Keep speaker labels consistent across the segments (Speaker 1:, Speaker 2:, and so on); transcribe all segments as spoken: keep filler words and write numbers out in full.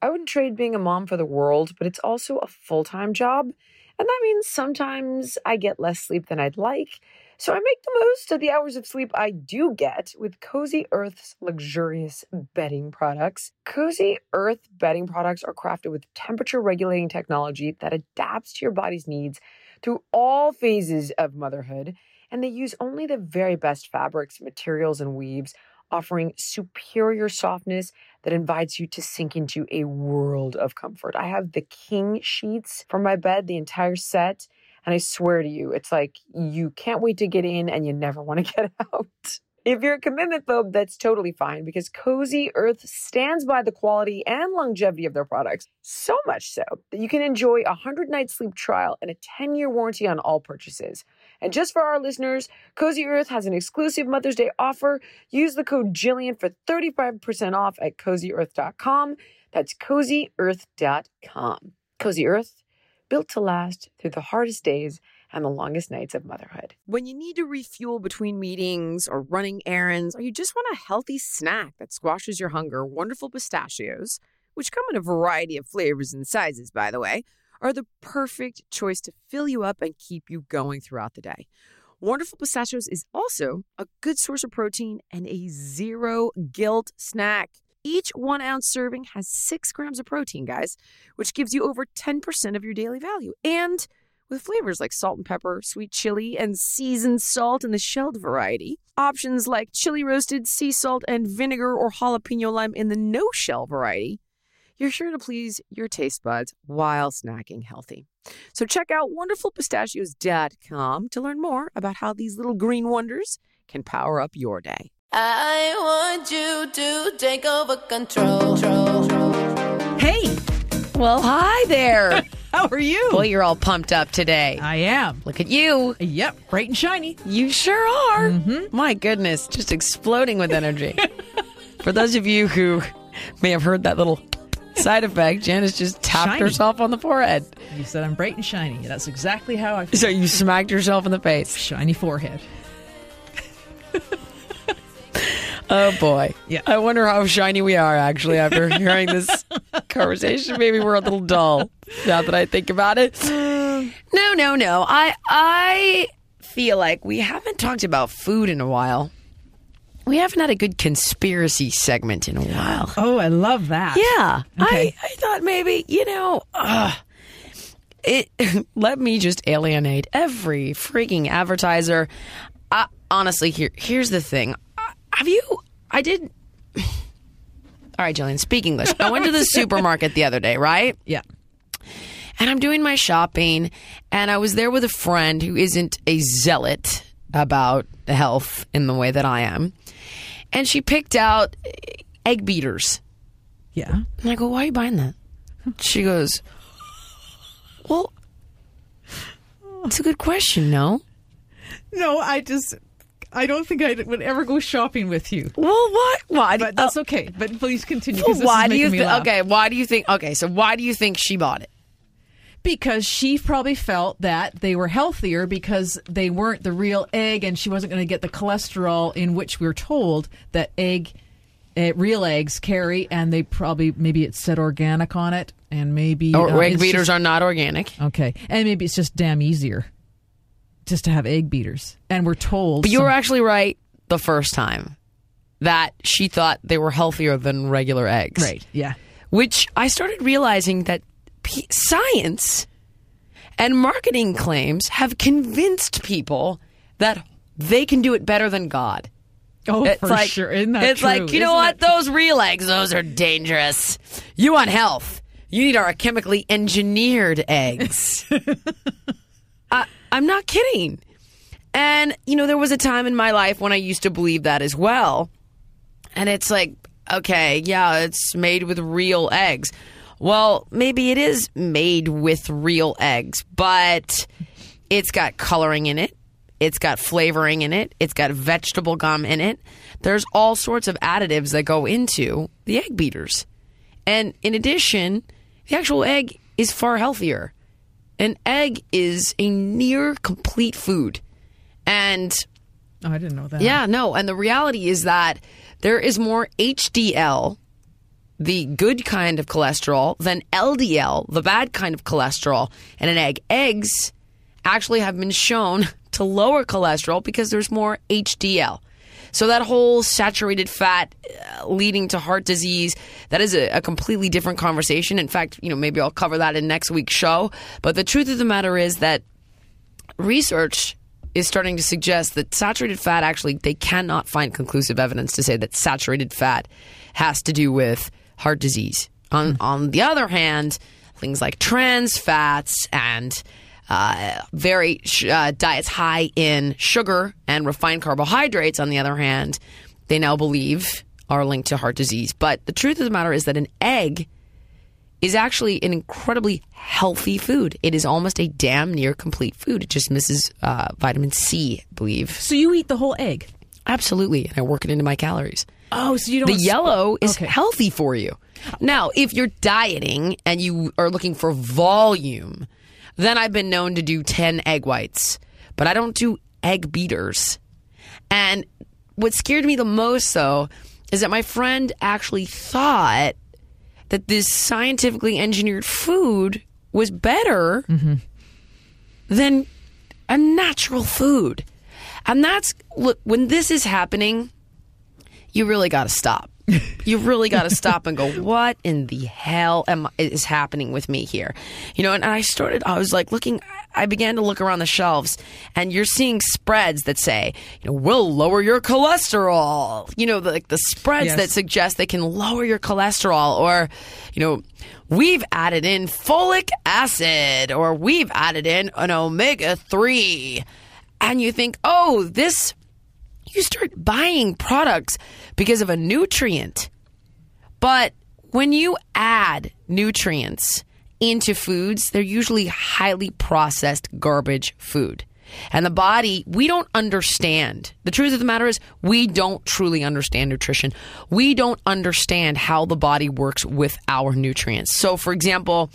Speaker 1: I wouldn't trade being a mom for the world, but it's also a full-time job. And that means sometimes I get less sleep than I'd like. So I make the most of the hours of sleep I do get with Cozy Earth's luxurious bedding products. Cozy Earth bedding products are crafted with temperature-regulating technology that adapts to your body's needs through all phases of motherhood. And they use only the very best fabrics, materials, and weaves, offering superior softness that invites you to sink into a world of comfort. I have the king sheets for my bed, the entire set, and I swear to you, it's like you can't wait to get in and you never want to get out. If you're a commitment phobe, that's totally fine because Cozy Earth stands by the quality and longevity of their products, so much so that you can enjoy a one hundred night sleep trial and a ten-year warranty on all purchases. And just for our listeners, Cozy Earth has an exclusive Mother's Day offer. Use the code Jillian for thirty-five percent off at cozy earth dot com. That's cozy earth dot com. Cozy Earth, built to last through the hardest days and the longest nights of motherhood. When you need to refuel between meetings or running errands, or you just want a healthy snack that squashes your hunger, Wonderful Pistachios, which come in a variety of flavors and sizes, by the way, are the perfect choice to fill you up and keep you going throughout the day. Wonderful Pistachios is also a good source of protein and a zero guilt snack. Each one ounce serving has six grams of protein, guys, which gives you over ten percent of your daily value. And with flavors like salt and pepper, sweet chili, and seasoned salt in the shelled variety. Options like chili roasted, sea salt, and vinegar or jalapeno lime in the no-shell variety. You're sure to please your taste buds while snacking healthy. So check out wonderful pistachios dot com to learn more about how these little green wonders can power up your day.
Speaker 2: I want you to take over control.
Speaker 3: Hey,
Speaker 1: Well, hi there.
Speaker 3: how are you?
Speaker 1: Boy, you're all pumped up today.
Speaker 3: I am.
Speaker 1: Look at you.
Speaker 3: Yep, bright and shiny.
Speaker 1: You sure are.
Speaker 3: Mm-hmm.
Speaker 1: My goodness, just exploding with energy. For those of you who may have heard that little side effect, Janice just tapped
Speaker 3: Shiny.
Speaker 1: herself on the forehead.
Speaker 3: You said I'm bright and shiny. That's exactly how I feel.
Speaker 1: So you smacked yourself in the face.
Speaker 3: Shiny forehead.
Speaker 1: Oh, boy.
Speaker 3: Yeah.
Speaker 1: I wonder how shiny we are, actually, after hearing this conversation. Maybe we're a little dull, now that I think about it. No, no, no. I I feel like we haven't talked about food in a while. We haven't had a good conspiracy segment in a while.
Speaker 3: Oh, I love that.
Speaker 1: Yeah.
Speaker 3: Okay.
Speaker 1: I, I thought maybe, you know, uh, it let me just alienate every freaking advertiser. Uh, honestly, here here's the thing. Have you, I did, all right, Jillian, speak English. I went to the supermarket the other day, right?
Speaker 3: Yeah.
Speaker 1: And I'm doing my shopping, and I was there with a friend who isn't a zealot about health in the way that I am. And she picked out egg beaters.
Speaker 3: Yeah.
Speaker 1: And I go, why are you buying that? She goes, well, it's a good question, no?
Speaker 3: No, I just, I don't think I would ever go shopping with you.
Speaker 1: Well, what? Why?
Speaker 3: But that's okay. But please continue.
Speaker 1: Well,
Speaker 3: 'cause this
Speaker 1: why
Speaker 3: is
Speaker 1: do you
Speaker 3: making me
Speaker 1: think?
Speaker 3: laugh.
Speaker 1: Okay, why do you think? Okay, so why do you think she bought it?
Speaker 3: Because she probably felt that they were healthier because they weren't the real egg, and she wasn't going to get the cholesterol in which we're told that egg, uh, real eggs carry, and they probably maybe it said organic on it, and maybe
Speaker 1: Or
Speaker 3: uh,
Speaker 1: egg
Speaker 3: it's
Speaker 1: beaters
Speaker 3: just-
Speaker 1: are not organic.
Speaker 3: okay, and maybe it's just damn easier just to have egg beaters, and we're told.
Speaker 1: But you
Speaker 3: some-
Speaker 1: were actually right the first time that she thought they were healthier than regular eggs.
Speaker 3: right, yeah.
Speaker 1: Which I started realizing that p- science and marketing claims have convinced people that they can do it better than God.
Speaker 3: Oh,
Speaker 1: It's
Speaker 3: for
Speaker 1: like,
Speaker 3: sure. Isn't that
Speaker 1: it's
Speaker 3: true?
Speaker 1: like, you know
Speaker 3: Isn't
Speaker 1: what?
Speaker 3: that-
Speaker 1: Those real eggs, those are dangerous. You want health. You need our chemically engineered eggs. I, I'm not kidding. And, you know, there was a time in my life when I used to believe that as well. And it's like, okay, yeah, it's made with real eggs. Well, maybe it is made with real eggs, but it's got coloring in it. It's got flavoring in it. It's got vegetable gum in it. There's all sorts of additives that go into the egg beaters. And in addition, the actual egg is far healthier. An egg is a near complete food. And
Speaker 3: Oh, I didn't know that.
Speaker 1: yeah, no. And the reality is that there is more H D L the good kind of cholesterol, then L D L, the bad kind of cholesterol, and an egg. Eggs actually have been shown to lower cholesterol because there's more H D L. So that whole saturated fat uh, leading to heart disease, that is a, a completely different conversation. In fact, you know, maybe I'll cover that in next week's show. But the truth of the matter is that research is starting to suggest that saturated fat, actually, they cannot find conclusive evidence to say that saturated fat has to do with heart disease. On, mm. on the other hand, things like trans fats and uh, very uh, diets high in sugar and refined carbohydrates, on the other hand, they now believe are linked to heart disease. But the truth of the matter is that an egg is actually an incredibly healthy food. It is almost a damn near complete food. It just misses uh, vitamin C, I believe.
Speaker 3: So you eat the whole egg?
Speaker 1: Absolutely. And I work it into my calories.
Speaker 3: Oh, so you don't...
Speaker 1: The yellow is
Speaker 3: okay.
Speaker 1: healthy for you. Now, if you're dieting and you are looking for volume, then I've been known to do ten egg whites. But I don't do egg beaters. And what scared me the most, though, is that my friend actually thought that this scientifically engineered food was better mm-hmm. than a natural food. And that's, look, when this is happening, you really got to stop. You really got to stop and go, what in the hell am, is happening with me here? You know, and I started, I was like looking, I began to look around the shelves, and you're seeing spreads that say, you know, we'll lower your cholesterol. You know, the, like the spreads yes. that suggest they can lower your cholesterol, or, you know, we've added in folic acid, or we've added in an omega three. And you think, oh, this, you start buying products because of a nutrient. But when you add nutrients into foods, they're usually highly processed garbage food. And the body, we don't understand. The truth of the matter is, we don't truly understand nutrition. We don't understand how the body works with our nutrients. So, for example,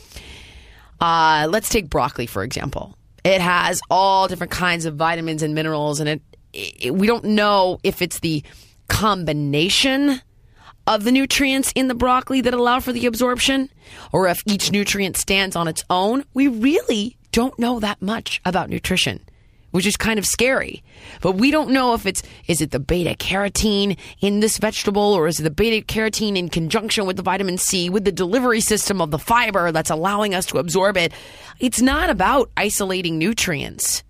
Speaker 1: uh, let's take broccoli, for example. It has all different kinds of vitamins and minerals, and it, it we don't know if it's the combination of the nutrients in the broccoli that allow for the absorption, or if each nutrient stands on its own. We really don't know that much about nutrition, which is kind of scary. But we don't know if it's, is it the beta carotene in this vegetable, or is it the beta carotene in conjunction with the vitamin C, with the delivery system of the fiber that's allowing us to absorb it. It's not about isolating nutrients.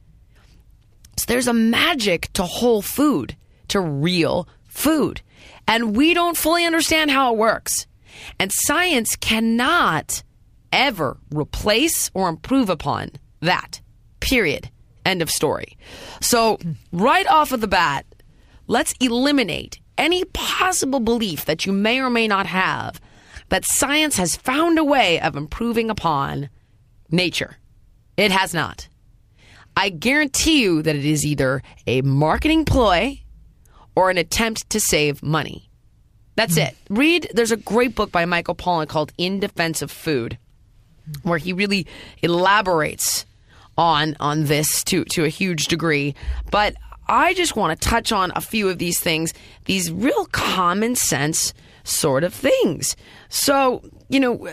Speaker 1: So there's a magic to whole food, to real food. And we don't fully understand how it works. And science cannot ever replace or improve upon that. Period. End of story. So right off of the bat, let's eliminate any possible belief that you may or may not have that science has found a way of improving upon nature. It has not. I guarantee you that it is either a marketing ploy or an attempt to save money. That's it. Read, there's a great book by Michael Pollan called In Defense of Food, where he really elaborates on on this to, to a huge degree. But I just want to touch on a few of these things, these real common sense sort of things. So, you know,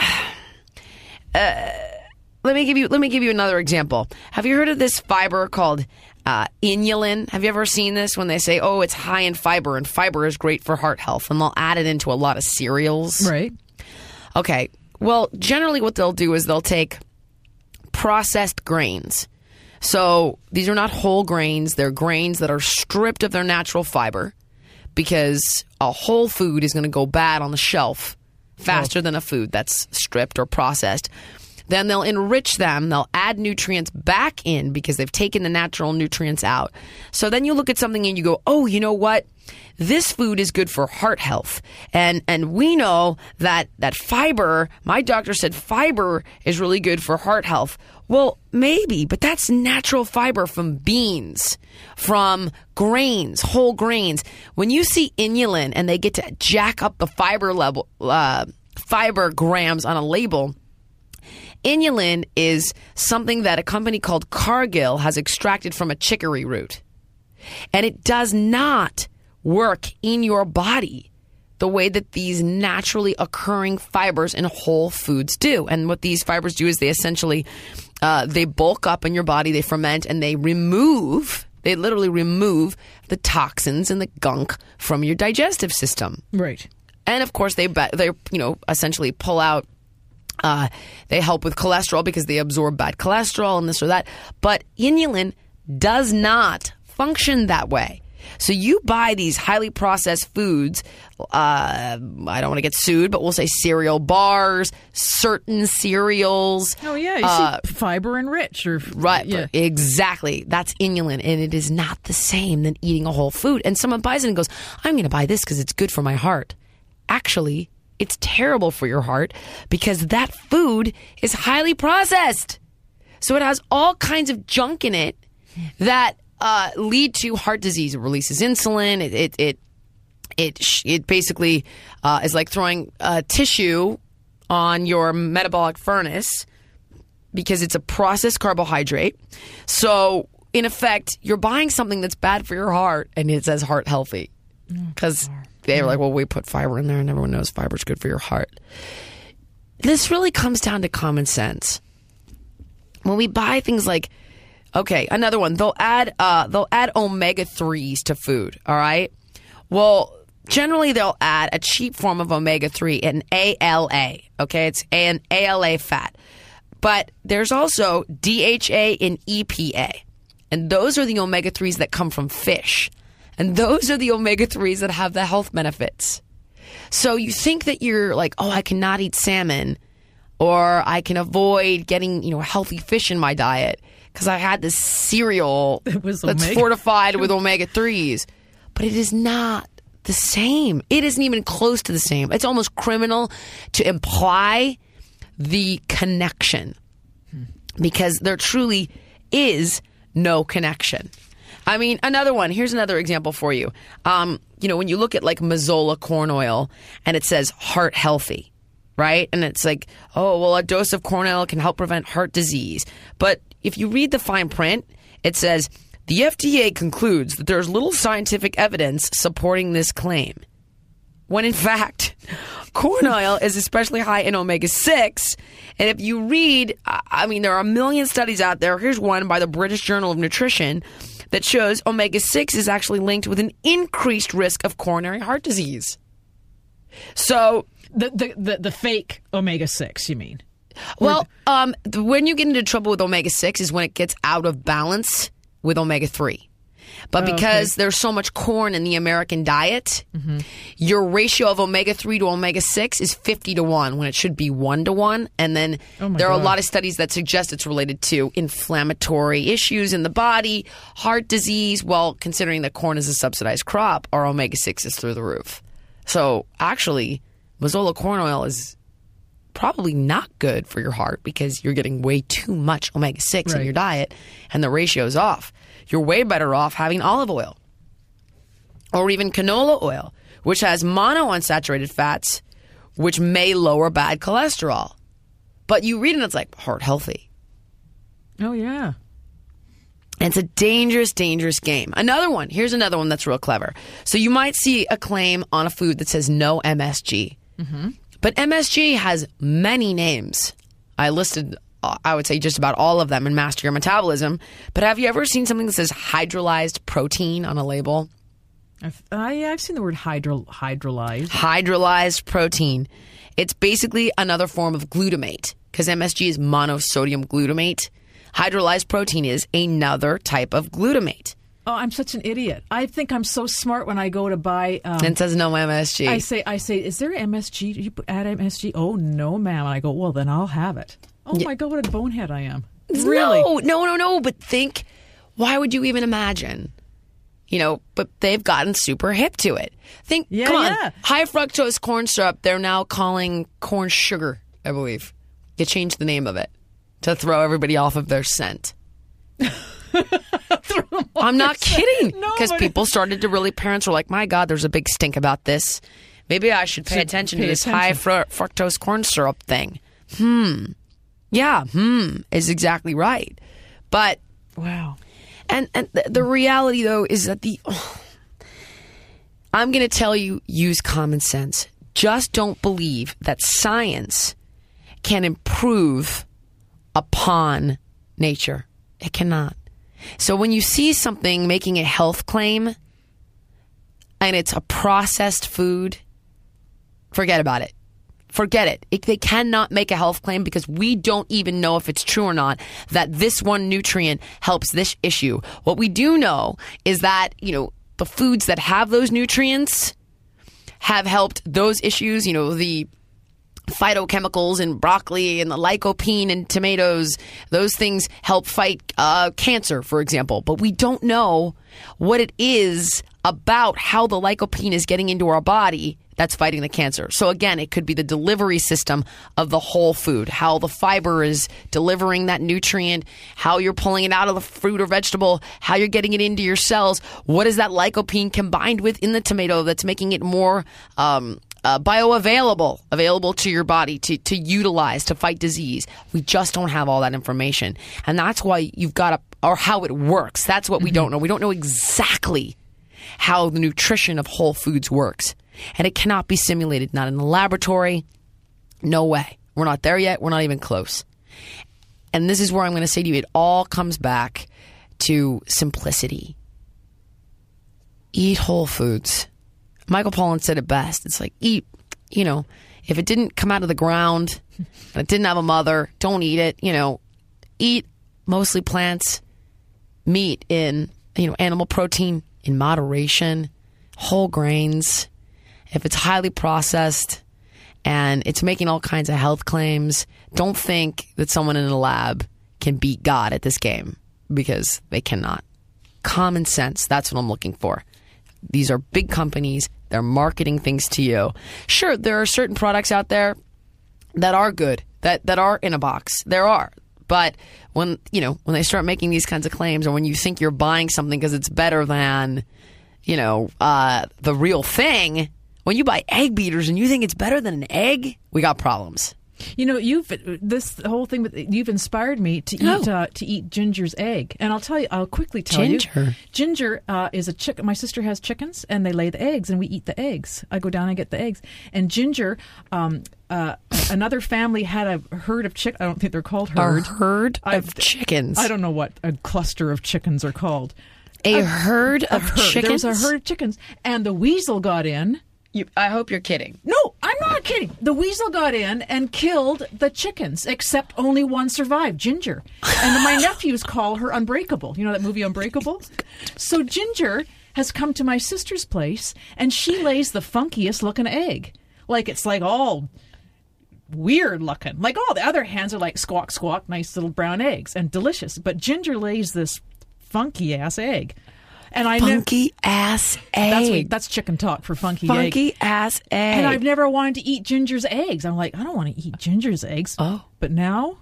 Speaker 1: uh, let me give you let me give you another example. Have you heard of this fiber called uh, inulin? Have you ever seen this when they say, oh, it's high in fiber and fiber is great for heart health, and they'll add it into a lot of cereals?
Speaker 3: Right.
Speaker 1: Okay. Well, generally what they'll do is they'll take processed grains. So these are not whole grains. They're grains that are stripped of their natural fiber, because a whole food is going to go bad on the shelf faster oh. than a food that's stripped or processed. Then they'll enrich them. They'll add nutrients back in because they've taken the natural nutrients out. So then you look at something and you go, oh, you know what? This food is good for heart health. And and we know that, that fiber, my doctor said fiber is really good for heart health. Well, maybe, but that's natural fiber from beans, from grains, whole grains. When you see inulin and they get to jack up the fiber level, uh, fiber grams on a label, inulin is something that a company called Cargill has extracted from a chicory root. And it does not work in your body the way that these naturally occurring fibers in whole foods do. And what these fibers do is they essentially, uh, they bulk up in your body, they ferment, and they remove, they literally remove the toxins and the gunk from your digestive system.
Speaker 3: Right.
Speaker 1: And of course, they, they you know, essentially pull out, uh, they help with cholesterol because they absorb bad cholesterol and this or that. But inulin does not function that way. So you buy these highly processed foods, uh, I don't want to get sued, but we'll say cereal bars, certain cereals.
Speaker 3: Oh, yeah. You
Speaker 1: uh,
Speaker 3: see fiber enriched. Or,
Speaker 1: right.
Speaker 3: Yeah.
Speaker 1: Exactly. That's inulin. And it is not the same than eating a whole food. And someone buys it and goes, I'm going to buy this because it's good for my heart. Actually, it's terrible for your heart because that food is highly processed. So it has all kinds of junk in it that Uh, lead to heart disease. It releases insulin. It it it it, it basically uh, is like throwing uh, tissue on your metabolic furnace because it's a processed carbohydrate. So in effect, you're buying something that's bad for your heart, and it says heart healthy because they were like, well, we put fiber in there, and everyone knows fiber's good for your heart. This really comes down to common sense. When we buy things like Okay, another one. They'll add uh, they'll add omega threes to food, all right? Well, generally they'll add a cheap form of omega three, an A L A, okay? It's an A L A fat. But there's also D H A and E P A. And those are the omega threes that come from fish. And those are the omega threes that have the health benefits. So you think that you're like, oh, I cannot eat salmon, or I can avoid getting, you know, healthy fish in my diet because I had this cereal
Speaker 3: was
Speaker 1: that's
Speaker 3: omega-
Speaker 1: fortified with omega threes. But it is not the same. It isn't even close to the same. It's almost criminal to imply the connection because there truly is no connection. I mean, another one. Here's another example for you. Um, you know, when you look at like Mazola corn oil and it says heart healthy, right? And it's like, oh, well, a dose of corn oil can help prevent heart disease. But if you read the fine print, it says, the F D A concludes that there's little scientific evidence supporting this claim. When in fact, corn oil is especially high in omega six. And if you read, I mean, there are a million studies out there. Here's one by the British Journal of Nutrition that shows omega six is actually linked with an increased risk of coronary heart disease. So
Speaker 3: The, the, the, the fake omega six, you mean?
Speaker 1: Well, um, the, when you get into trouble with omega six is when it gets out of balance with omega three. But
Speaker 3: Oh,
Speaker 1: because
Speaker 3: okay.
Speaker 1: there's so much corn in the American diet, mm-hmm. your ratio of omega three to omega six is fifty to one when it should be one to one. And then
Speaker 3: Oh my
Speaker 1: there are
Speaker 3: God.
Speaker 1: a lot of studies that suggest it's related to inflammatory issues in the body, heart disease. Well, considering that corn is a subsidized crop, our omega six is through the roof. So actually, Mazola corn oil is probably not good for your heart because you're getting way too much omega six in
Speaker 3: Right.
Speaker 1: your diet and the ratio's off. You're way better off having olive oil or even canola oil, which has monounsaturated fats, which may lower bad cholesterol. But you read it and it's like heart healthy.
Speaker 3: Oh, yeah.
Speaker 1: And it's a dangerous, dangerous game. Another one. Here's another one that's real clever. So you might see a claim on a food that says no M S G. Mm-hmm. But M S G has many names. I listed, uh, I would say, just about all of them in Master Your Metabolism. But have you ever seen something that says hydrolyzed protein on a label?
Speaker 3: I've, uh, yeah, I've seen the word hydro, hydrolyzed.
Speaker 1: Hydrolyzed protein. It's basically another form of glutamate because M S G is monosodium glutamate. Hydrolyzed protein is another type of glutamate.
Speaker 3: Oh, I'm such an idiot. I think I'm so smart when I go to buy. Um,
Speaker 1: And it says no M S G.
Speaker 3: I say, I say, is there M S G? Did you put- add M S G? Oh, no, ma'am. And I go, well, then I'll have it. Oh, my God, what a bonehead I am. Really?
Speaker 1: No, no, no, no. But think, why would you even imagine? You know, but they've gotten super hip to it. Think,
Speaker 3: Yeah,
Speaker 1: come on,
Speaker 3: yeah.
Speaker 1: high fructose corn syrup, they're now calling corn sugar, I believe. You changed the name of it to throw everybody off of their scent. I'm not kidding.
Speaker 3: No,
Speaker 1: Because
Speaker 3: but-
Speaker 1: people started to really, parents were like, my God, there's a big stink about this. Maybe I should pay
Speaker 3: Should
Speaker 1: attention
Speaker 3: pay
Speaker 1: to this
Speaker 3: attention.
Speaker 1: high fru- fructose corn syrup thing. Hmm. Yeah, hmm is exactly right. But,
Speaker 3: Wow.
Speaker 1: and, and the, the reality, though, is that the, oh,
Speaker 4: I'm going to tell you, use common sense. Just don't believe that science can improve upon nature. It cannot. So when you see something making a health claim and it's a processed food, forget about it. Forget it. it. They cannot make a health claim because we don't even know if it's true or not that this one nutrient helps this issue. What we do know is that, you know, the foods that have those nutrients have helped those issues, you know, the phytochemicals in broccoli and the lycopene in tomatoes. Those things help fight uh, cancer, for example. But we don't know what it is about how the lycopene is getting into our body that's fighting the cancer. So again, it could be the delivery system of the whole food, how the fiber is delivering that nutrient, how you're pulling it out of the fruit or vegetable, how you're getting it into your cells. What is that lycopene combined with in the tomato that's making it more um, uh, bioavailable, available to your body to, to utilize, to fight disease? We just don't have all that information. And that's why you've got to, or how it works. That's what we mm-hmm. don't know. We don't know exactly how the nutrition of whole foods works. And it cannot be simulated, not in the laboratory. No way. We're not there yet. We're not even close. And this is where I'm going to say to you, it all comes back to simplicity. Eat whole foods. Michael Pollan said it best. It's like, eat, you know, if it didn't come out of the ground, and it didn't have a mother, don't eat it. You know, eat mostly plants, meat in, you know, animal protein in moderation, whole grains. If it's highly processed and it's making all kinds of health claims, don't think that someone in a lab can beat God at this game, because they cannot. Common sense, that's what I'm looking for. These are big companies. They're marketing things to you. Sure, there are certain products out there that are good, that, that are in a box. There are. But when, you know, when they start making these kinds of claims, or when you think you're buying something because it's better than, you know, uh, the real thing, when you buy egg beaters and you think it's better than an egg, we got problems.
Speaker 3: You know, you've this whole thing with you've inspired me to
Speaker 4: Oh.
Speaker 3: eat uh, to eat Ginger's egg, and I'll tell you, I'll quickly tell
Speaker 4: Ginger.
Speaker 3: you, Ginger uh, is a chicken. My sister has chickens, and they lay the eggs, and we eat the eggs. I go down and get the eggs, and Ginger. Um, uh, another family had a herd of chick. I don't think they're called herd.
Speaker 4: A herd
Speaker 3: I-
Speaker 4: of chickens.
Speaker 3: I don't know what a cluster of chickens are called.
Speaker 4: A herd
Speaker 3: A
Speaker 4: of
Speaker 3: herd.
Speaker 4: chickens?
Speaker 3: There was a herd of chickens, and the weasel got in.
Speaker 4: You, I hope you're kidding.
Speaker 3: No, I'm not kidding. The weasel got in and killed the chickens, except only one survived, Ginger. And my nephews call her Unbreakable. You know that movie Unbreakable? So Ginger has come to my sister's place, and she lays the funkiest looking egg. Like, it's like all weird looking. Like all the other hens are like squawk, squawk, nice little brown eggs and delicious. But Ginger lays this funky ass egg. And I
Speaker 4: Funky ass egg.
Speaker 3: That's what, that's chicken talk for funky, egg.
Speaker 4: Funky ass egg.
Speaker 3: And I've never wanted to eat Ginger's eggs. I'm like, I don't want to eat Ginger's eggs.
Speaker 4: Oh.
Speaker 3: But now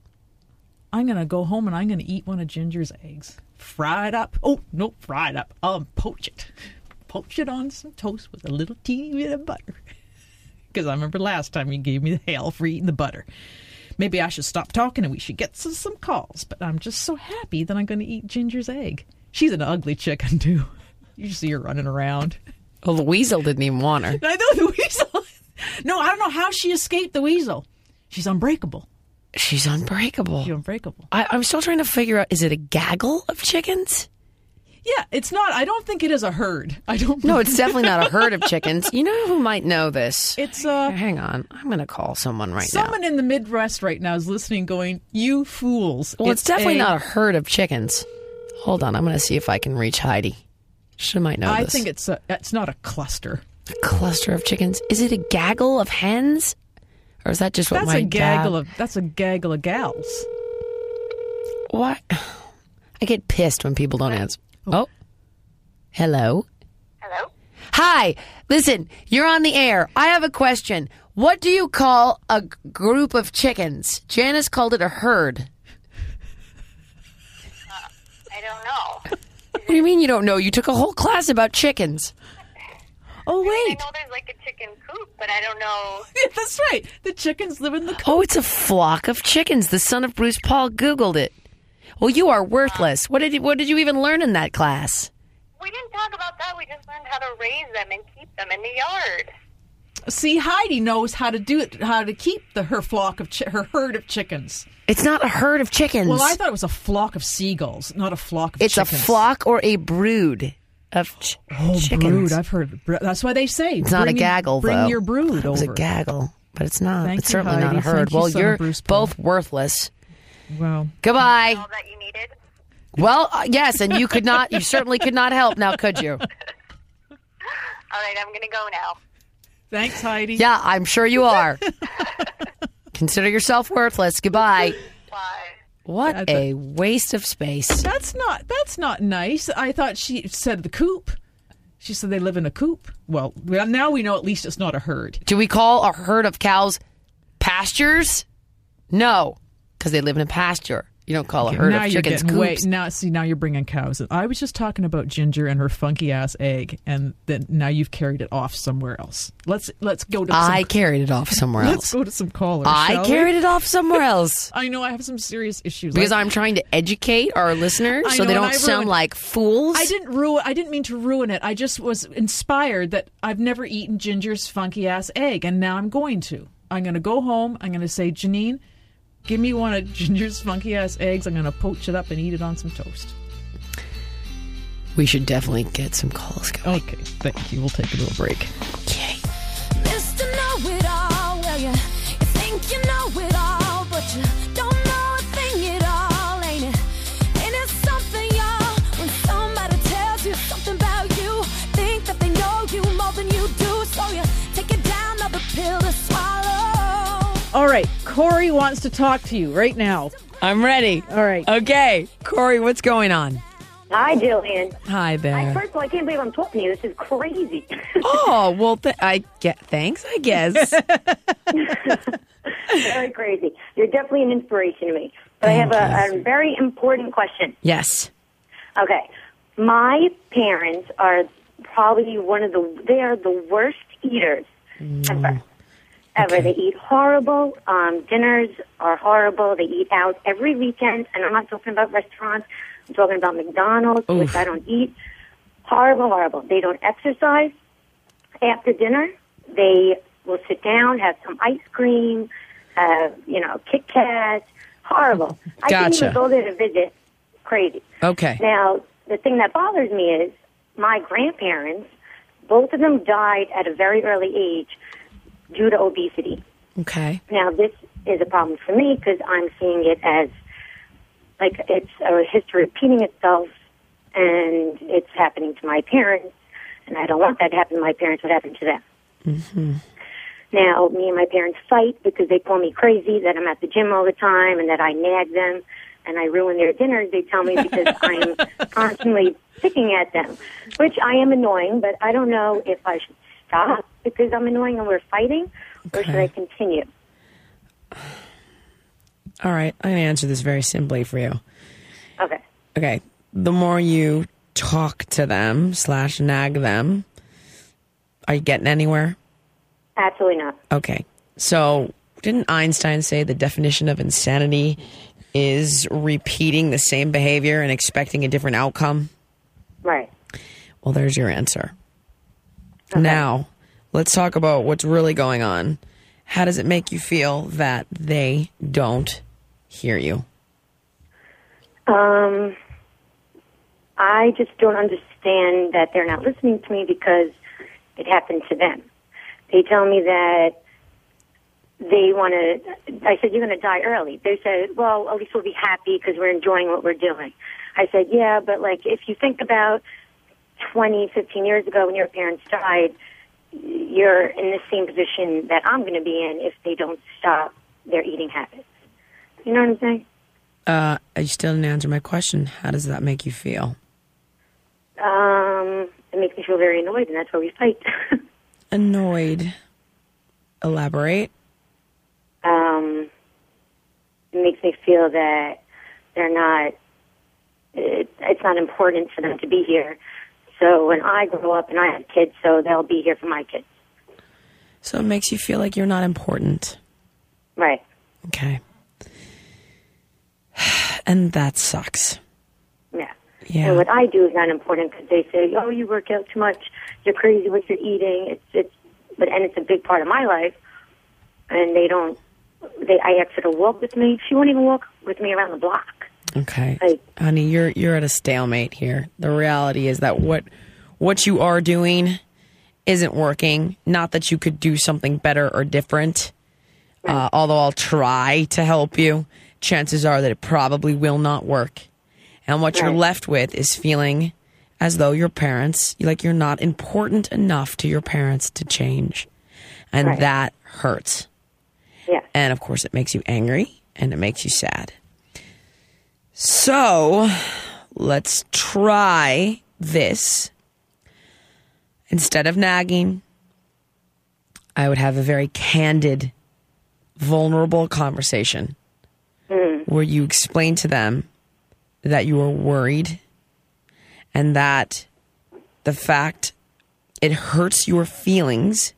Speaker 3: I'm going to go home and I'm going to eat one of Ginger's eggs. Fried up. Oh, no, fried up. Um, poach it. Poach it on some toast with a little teeny bit of butter. Because I remember last time you gave me the hell for eating the butter. Maybe I should stop talking and we should get some, some calls. But I'm just so happy that I'm going to eat Ginger's egg. She's an ugly chicken, too. You see her running around.
Speaker 4: Well, the weasel didn't even want her.
Speaker 3: I know the weasel. No, I don't know how she escaped the weasel. She's unbreakable.
Speaker 4: She's unbreakable.
Speaker 3: She's unbreakable.
Speaker 4: I, I'm still trying to figure out, is it a gaggle of chickens?
Speaker 3: Yeah, it's not. I don't think it is a herd. I don't.
Speaker 4: No, it's definitely not a herd of chickens. You know who might know this?
Speaker 3: It's uh.
Speaker 4: Hang on. I'm going to call someone right
Speaker 3: Someone
Speaker 4: now.
Speaker 3: in the Midwest right now is listening going, you fools.
Speaker 4: Well, it's,
Speaker 3: it's
Speaker 4: definitely
Speaker 3: a,
Speaker 4: not a herd of chickens. Hold on. I'm going to see if I can reach Heidi. She might know
Speaker 3: I
Speaker 4: this.
Speaker 3: think it's a, it's not a cluster.
Speaker 4: A cluster of chickens. Is it a gaggle of hens? Or is that just what
Speaker 3: That's
Speaker 4: my
Speaker 3: a gaggle
Speaker 4: dad...
Speaker 3: of that's a gaggle of gals.
Speaker 4: What? I get pissed when people don't answer. Oh. Hello?
Speaker 5: Hello?
Speaker 4: Hi. Listen, you're on the air. I have a question. What do you call a g- group of chickens? Janice called it a herd.
Speaker 5: I don't know.
Speaker 4: What do you mean you don't know? You took a whole class about chickens.
Speaker 3: Oh
Speaker 5: I
Speaker 3: wait,
Speaker 5: know there's like a chicken coop, but I don't know.
Speaker 3: that's right. The chickens live in the coop.
Speaker 4: Oh, it's a flock of chickens. The son of Bruce Paul Googled it. Well, you are worthless. What did you, what did you even learn in that class?
Speaker 5: We didn't talk talk about that. We just learned how to raise them and keep them in the yard.
Speaker 3: See, Heidi knows how to do it, how to keep the her flock of chi- her herd of chickens.
Speaker 4: It's not a herd of chickens.
Speaker 3: Well, I thought it was a flock of seagulls, not a flock of
Speaker 4: it's
Speaker 3: chickens.
Speaker 4: a flock or a brood of ch-
Speaker 3: oh,
Speaker 4: chickens.
Speaker 3: brood. I've heard. That's why they say
Speaker 4: It's not a
Speaker 3: bring
Speaker 4: gaggle,
Speaker 3: your, Bring
Speaker 4: though.
Speaker 3: your brood
Speaker 4: It was
Speaker 3: over.
Speaker 4: a gaggle, but it's not.
Speaker 3: Thank
Speaker 4: it's
Speaker 3: you,
Speaker 4: certainly not
Speaker 3: Heidi.
Speaker 4: a herd.
Speaker 3: Thank you,
Speaker 4: Well,
Speaker 3: son of
Speaker 4: you're
Speaker 3: Bruce Paul.
Speaker 4: both worthless.
Speaker 3: Wow.
Speaker 4: Goodbye.
Speaker 5: All that you needed.
Speaker 4: Well, uh, yes, and you could not. You certainly could not help. Now, could you?
Speaker 5: All right, I'm going to go now.
Speaker 3: Thanks, Heidi.
Speaker 4: Yeah, I'm sure you are. Consider yourself worthless. Goodbye.
Speaker 5: Bye.
Speaker 4: What
Speaker 3: That's
Speaker 4: a waste of space.
Speaker 3: That's not. That's not nice. I thought she said the coop. She said they live in a coop. Well, well, now we know at least it's not a herd.
Speaker 4: Do we call a herd of cows pastures? No, because they live in a pasture. You don't call a herd
Speaker 3: now
Speaker 4: of
Speaker 3: you're
Speaker 4: chickens
Speaker 3: getting way,
Speaker 4: coops.
Speaker 3: now see now you're bringing cows in. I was just talking about Ginger and her funky ass egg, and then now you've carried it off somewhere else. Let's let's go to.
Speaker 4: I
Speaker 3: some,
Speaker 4: carried it off somewhere
Speaker 3: let's
Speaker 4: else.
Speaker 3: go to some callers.
Speaker 4: I
Speaker 3: shall we?
Speaker 4: carried it off somewhere else.
Speaker 3: I know I have some serious issues
Speaker 4: Because
Speaker 3: I,
Speaker 4: I'm trying to educate our listeners
Speaker 3: I
Speaker 4: so
Speaker 3: know,
Speaker 4: they
Speaker 3: and
Speaker 4: don't
Speaker 3: I
Speaker 4: sound
Speaker 3: ruined-
Speaker 4: like fools.
Speaker 3: I didn't ruin. I didn't mean to ruin it. I just was inspired that I've never eaten Ginger's funky ass egg, and now I'm going to. I'm going to go home. I'm going to say, Janine, give me one of Ginger's funky ass eggs. I'm going to poach it up and eat it on some toast.
Speaker 4: We should definitely get some calls going.
Speaker 3: Okay, thank you. We'll take a little break.
Speaker 4: Okay.
Speaker 2: Mister Know-It-All, well, you, you think you know it all, but you don't know a thing at all, ain't it? Ain't it something, y'all, when somebody tells you something about you, think that they know you more than you do, so you take it down, another pill to swallow.
Speaker 3: All right, Corey wants to talk to you right now.
Speaker 4: I'm ready.
Speaker 3: All right.
Speaker 4: Okay. Corey, what's going on?
Speaker 6: Hi, Jillian.
Speaker 4: Hi
Speaker 6: I,
Speaker 4: there.
Speaker 6: first of all, I can't believe I'm talking to you. This is crazy.
Speaker 4: Oh, well, th- I get thanks, I guess.
Speaker 6: Very crazy. You're definitely an inspiration to me. But I have a, a very important question.
Speaker 4: Yes.
Speaker 6: Okay. My parents are probably one of the, they are the worst eaters ever. Ever.
Speaker 4: Okay.
Speaker 6: They eat horrible. Um, dinners are horrible. They eat out every weekend. And I'm not talking about restaurants. I'm talking about McDonald's,
Speaker 4: Oof.
Speaker 6: which I don't eat. Horrible, horrible. They don't exercise. After dinner, they will sit down, have some ice cream, have, you know, Kit Kats. Horrible. I can't
Speaker 4: Gotcha.
Speaker 6: even go there to visit. Crazy.
Speaker 4: Okay.
Speaker 6: Now, the thing that bothers me is my grandparents, both of them died at a very early age due to obesity.
Speaker 4: Okay.
Speaker 6: Now, this is a problem for me because I'm seeing it as like it's a history repeating itself, and it's happening to my parents, and I don't want that to happen to my parents. What happened to them?
Speaker 4: Mm-hmm.
Speaker 6: Now, me and my parents fight because they call me crazy, that I'm at the gym all the time, and that I nag them, and I ruin their dinners, they tell me, because I'm constantly picking at them, which I am annoying, but I don't know if I should stop because I'm annoying and we're fighting, or should
Speaker 4: Okay.
Speaker 6: I continue?
Speaker 4: All right. I'm going to answer this very simply for you.
Speaker 6: Okay.
Speaker 4: Okay. The more you talk to them slash nag them, are you getting anywhere?
Speaker 6: Absolutely not.
Speaker 4: Okay. So didn't Einstein say the definition of insanity is repeating the same behavior and expecting a different outcome?
Speaker 6: Right.
Speaker 4: Well, there's your answer. Now, let's talk about what's really going on. How does it make you feel that they don't hear you?
Speaker 6: Um, I just don't understand that they're not listening to me because it happened to them. They tell me that they want to, I said, you're going to die early. They said, well, at least we'll be happy because we're enjoying what we're doing. I said, yeah, but like if you think about twenty, fifteen years ago when your parents died, you're in the same position that I'm going to be in if they don't stop their eating habits. You know what I'm saying?
Speaker 4: Uh, you still didn't answer my question. How does that make you feel?
Speaker 6: Um, it makes me feel very annoyed, and that's why we fight.
Speaker 4: Annoyed. Elaborate.
Speaker 6: um, it makes me feel that they're not, it, it's not important for them to be here. So when I grow up and I have kids, so they'll be here for my kids.
Speaker 4: So it makes you feel like you're not important.
Speaker 6: Right.
Speaker 4: Okay. And that sucks.
Speaker 6: Yeah.
Speaker 4: Yeah.
Speaker 6: And what I do is not important because they say, "Oh, you work out too much. You're crazy. What you're eating." It's it's, but and it's a big part of my life. And they don't. They I asked her to walk with me. She won't even walk with me around the block.
Speaker 4: Okay,
Speaker 6: Like,
Speaker 4: honey, you're you're at a stalemate here. The reality is that what what you are doing isn't working. Not that you could do something better or different. Uh, although I'll try to help you, chances are that it probably will not work. And what you're
Speaker 6: Right.
Speaker 4: left with is feeling as though your parents, like you're not important enough to your parents to change, and
Speaker 6: Right.
Speaker 4: that hurts.
Speaker 6: yeah,
Speaker 4: And of course, it makes you angry and it makes you sad. So let's try this. Instead of nagging, I would have a very candid, vulnerable conversation where you explain to them that you are worried and that the fact it hurts your feelings.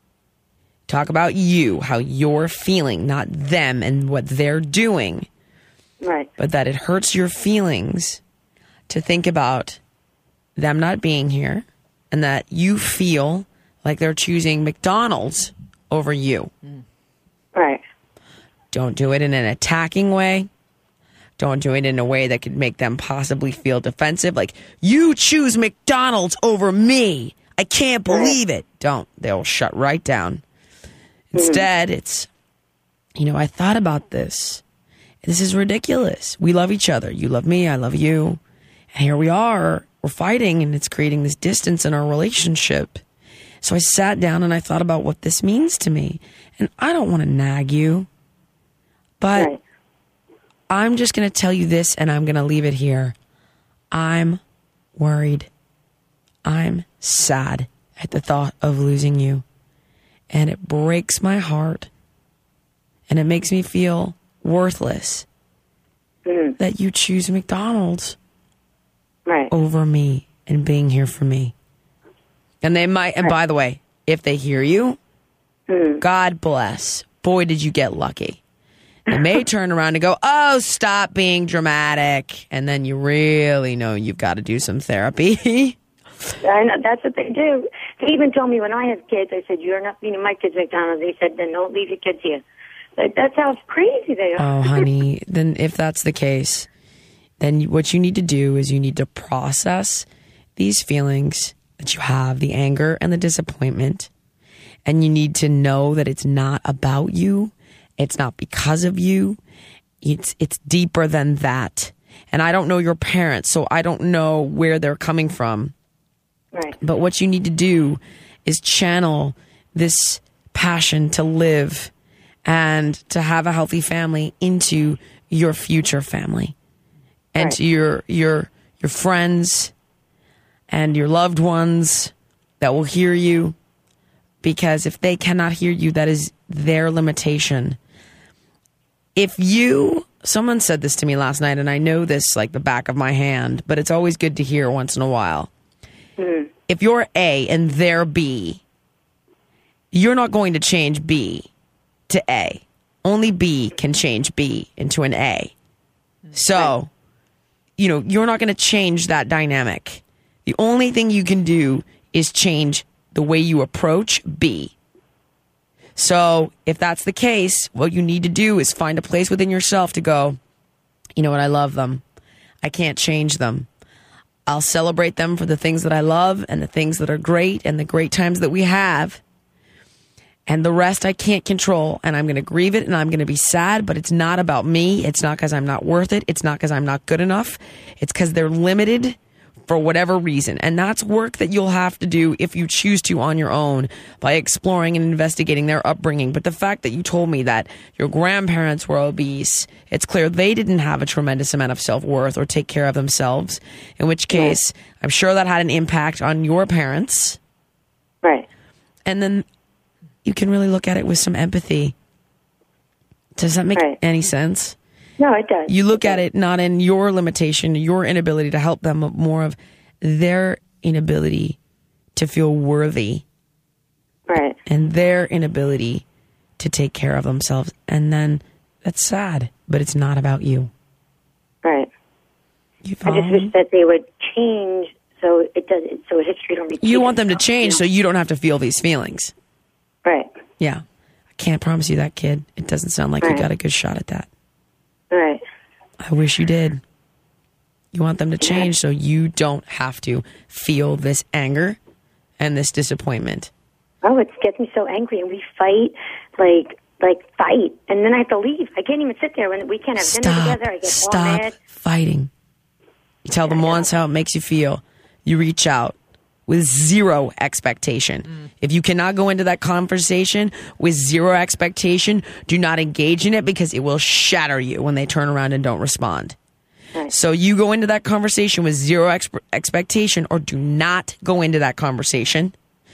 Speaker 4: Talk about you, how you're feeling, not them and what they're doing.
Speaker 6: right,
Speaker 4: But that it hurts your feelings to think about them not being here and that you feel like they're choosing McDonald's over you.
Speaker 6: right,
Speaker 4: Don't do it in an attacking way. Don't do it in a way that could make them possibly feel defensive. Like, you choose McDonald's over me. I can't believe it. Don't. They'll shut right down. Instead, it's, you know, I thought about this. This is ridiculous. We love each other. You love me. I love you. And here we are. We're fighting, and it's creating this distance in our relationship. So I sat down and I thought about what this means to me. And I don't want to nag you, but
Speaker 6: right,
Speaker 4: I'm just going to tell you this, and I'm going to leave it here. I'm worried. I'm sad at the thought of losing you. And it breaks my heart. And it makes me feel worthless that you choose McDonald's
Speaker 6: right,
Speaker 4: over me and being here for me. And they might, and by the way, if they hear you, God bless. Boy, did you get lucky. They may turn around and go, "Oh, stop being dramatic." And then you really know you've got to do some therapy.
Speaker 6: I know, that's what they do. They even told me when I have kids, I said, "You're not feeding my kids McDonald's." They said, "Then don't leave your kids here." Like, that's how crazy they are.
Speaker 4: Oh, honey, then if that's the case, then what you need to do is you need to process these feelings that you have, the anger and the disappointment. And you need to know that it's not about you. It's not because of you. It's it's deeper than that. And I don't know your parents, so I don't know where they're coming from.
Speaker 6: Right,
Speaker 4: But what you need to do is channel this passion to live and to have a healthy family into your future family and
Speaker 6: Right.
Speaker 4: to your your your friends and your loved ones that will hear you, because if they cannot hear you, that is their limitation. If you, someone said this to me last night, and I know this like the back of my hand, but it's always good to hear once in a while. If you're A and they're B, you're not going to change B to A. Only B can change B into an A. So, you know, you're not going to change that dynamic. The only thing you can do is change the way you approach B. So if that's the case, what you need to do is find a place within yourself to go, you know what, I love them. I can't change them. I'll celebrate them for the things that I love and the things that are great and the great times that we have. And the rest I can't control. And I'm going to grieve it and I'm going to be sad, but it's not about me. It's not because I'm not worth it. It's not because I'm not good enough. It's because they're limited for whatever reason. And that's work that you'll have to do if you choose to on your own by exploring and investigating their upbringing. But the fact that you told me that your grandparents were obese, it's clear they didn't have a tremendous amount of self-worth or take care of themselves, in which case I'm sure that had an impact on your parents.
Speaker 6: right.
Speaker 4: And then you can really look at it with some empathy. Does that make
Speaker 6: Right.
Speaker 4: any sense?
Speaker 6: No, it does.
Speaker 4: You look at it not in your limitation, your inability to help them, but more of their inability to feel worthy
Speaker 6: Right,
Speaker 4: and their inability to take care of themselves. And then that's sad, but it's not about you.
Speaker 6: right.
Speaker 4: You
Speaker 6: I just wish that they would change so it does so history don't repeat.
Speaker 4: You want them to
Speaker 6: itself,
Speaker 4: change
Speaker 6: you
Speaker 4: so
Speaker 6: know?
Speaker 4: you don't have to feel these feelings.
Speaker 6: Right.
Speaker 4: Yeah. I can't promise you that, kid. It doesn't sound like
Speaker 6: Right.
Speaker 4: you got a good shot at that.
Speaker 6: Right.
Speaker 4: I wish you did. You want them to change so you don't have to feel this anger and this disappointment.
Speaker 6: Oh, it gets me so angry, and we fight like like fight, and then I have to leave. I can't even sit there when we can't have dinner
Speaker 4: Stop.
Speaker 6: together. I get all
Speaker 4: Stop
Speaker 6: mad.
Speaker 4: fighting. You tell them once how it makes you feel. You reach out with zero expectation.
Speaker 6: Mm.
Speaker 4: If you cannot go into that conversation with zero expectation, do not engage in it because it will shatter you when they turn around and don't respond.
Speaker 6: Right.
Speaker 4: So you go into that conversation with zero ex- expectation or do not go into that conversation.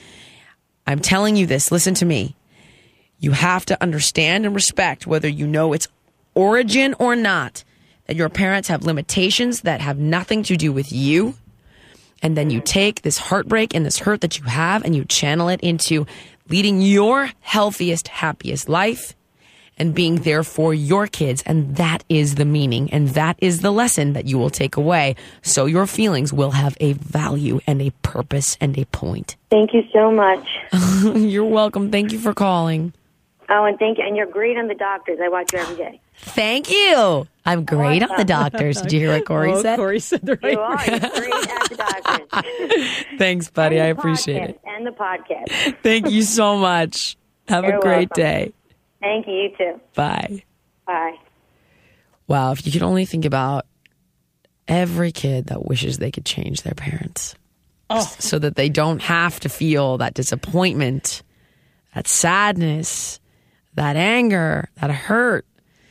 Speaker 4: I'm telling you this. Listen to me. You have to understand and respect whether you know its origin or not, that your parents have limitations that have nothing to do with you. And then you take this heartbreak and this hurt that you have and you channel it into leading your healthiest, happiest life and being there for your kids. And that is the meaning. And that is the lesson that you will take away. So your feelings will have a value and a purpose and a point.
Speaker 6: Thank you so much.
Speaker 4: You're welcome. Thank you for calling.
Speaker 6: Oh, and thank you. And you're great on the doctors. I watch you every day.
Speaker 4: Thank you. I'm great on the doctors. Did you hear what Corey
Speaker 3: oh,
Speaker 4: said?
Speaker 3: Corey said the right
Speaker 6: You are. You're great at the doctors.
Speaker 4: Thanks, buddy. I
Speaker 6: And the
Speaker 4: appreciate
Speaker 6: podcast,
Speaker 4: it.
Speaker 6: And the podcast.
Speaker 4: Thank you so much. Have a
Speaker 6: You're
Speaker 4: great
Speaker 6: welcome.
Speaker 4: day.
Speaker 6: Thank you. You too.
Speaker 4: Bye.
Speaker 6: Bye.
Speaker 4: Wow, if you could only think about every kid that wishes they could change their parents so that they don't have to feel that disappointment, that sadness, that anger, that hurt.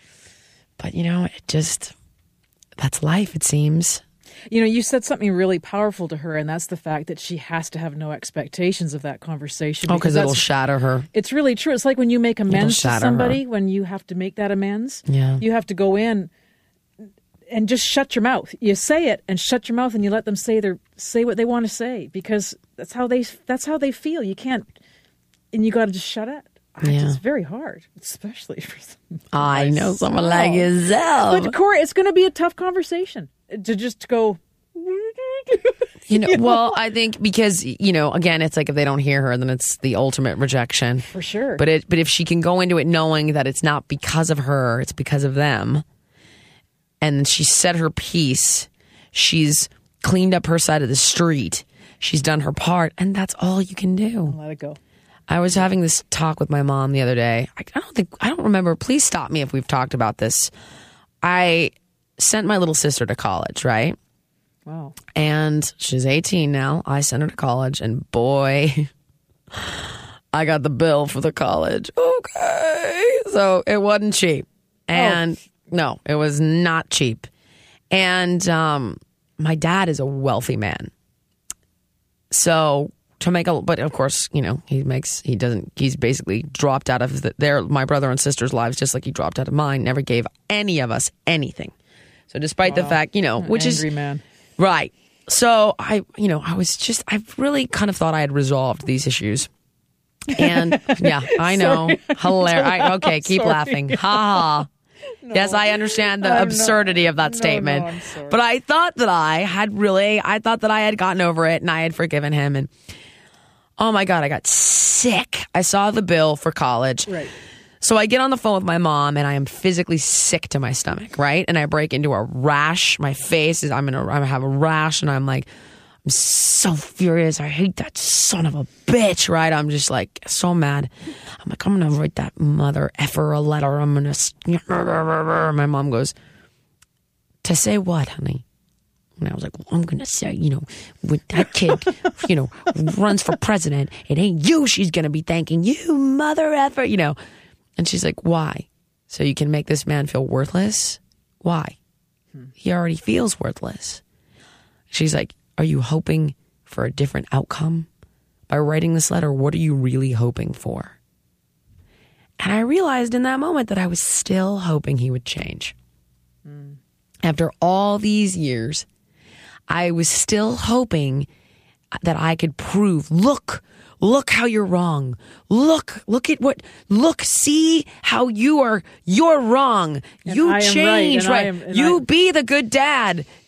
Speaker 4: But, you know, it just, that's life, it seems.
Speaker 3: You know, you said something really powerful to her, and that's the fact that she has to have no expectations of that conversation.
Speaker 4: Oh, because it'll
Speaker 3: that's-
Speaker 4: shatter her.
Speaker 3: It's really true. It's like when you make amends to
Speaker 4: shatter her.
Speaker 3: somebody, when you have to make that amends,
Speaker 4: Yeah.
Speaker 3: you have to go in and just shut your mouth. You say it and shut your mouth, and you let them say their say what they want to say, because that's how they that's how they feel. You can't, and you got to just shut it.
Speaker 4: Yeah.
Speaker 3: It's very hard, especially for some.
Speaker 4: I know someone like yourself.
Speaker 3: But Corey, it's going to be a tough conversation to just go.
Speaker 4: You know, well, I think because, you know, again, it's like if they don't hear her, then it's the ultimate rejection.
Speaker 3: For sure.
Speaker 4: But it, but if she can go into it knowing that it's not because of her, it's because of them, and she said her piece, she's cleaned up her side of the street, she's done her part, and that's all you can do.
Speaker 3: Let it go.
Speaker 4: I was having this talk with my mom the other day. I, I don't think, I don't remember. Please stop me if we've talked about this. I sent my little sister to college, right?
Speaker 3: Wow.
Speaker 4: And she's eighteen now. I sent her to college, and boy, I got the bill for the college. Okay. So it wasn't cheap. And no, it was not cheap. And um, my dad is a wealthy man. So to make a, but of course, you know, he makes, he doesn't, he's basically dropped out of the, their, my brother and sister's lives, just like he dropped out of mine, never gave any of us anything. So despite the fact, you know, which
Speaker 3: Angry
Speaker 4: is,
Speaker 3: man.
Speaker 4: right. So I, you know, I was just, I really kind of thought I had resolved these issues. And yeah, I know. Hilarious. I, okay, keep
Speaker 3: Sorry.
Speaker 4: laughing. Ha ha. Yes, I understand the
Speaker 3: I'm
Speaker 4: absurdity
Speaker 3: not-
Speaker 4: of that
Speaker 3: no,
Speaker 4: statement.
Speaker 3: no, I'm sorry.
Speaker 4: But I thought that I had really, I thought that I had gotten over it and I had forgiven him. And oh my God, I got sick. I saw the bill for college.
Speaker 3: Right.
Speaker 4: So I get on the phone with my mom and I am physically sick to my stomach, right? And I break into a rash. My face is, I'm gonna, I have a rash and I'm like, I'm so furious. I hate that son of a bitch, right? I'm just like so mad. I'm like, I'm gonna write that mother effer a letter. I'm gonna. My mom goes, to say what, honey? And I was like, well, I'm gonna say, you know, when that kid, you know, runs for president, it ain't you she's gonna be thanking, you mother effer, you know. And she's like, why? So you can make this man feel worthless? Why? Hmm. He already feels worthless. She's like, are you hoping for a different outcome? By writing this letter, what are you really hoping for? And I realized in that moment that I was still hoping he would change. Mm. After all these years, I was still hoping that I could prove, look, look how you're wrong. Look, look at what, look, see how you are, you're wrong.
Speaker 3: And
Speaker 4: you
Speaker 3: I am right,
Speaker 4: change,
Speaker 3: and I
Speaker 4: right?
Speaker 3: am- and
Speaker 4: you
Speaker 3: I-
Speaker 4: be the good dad.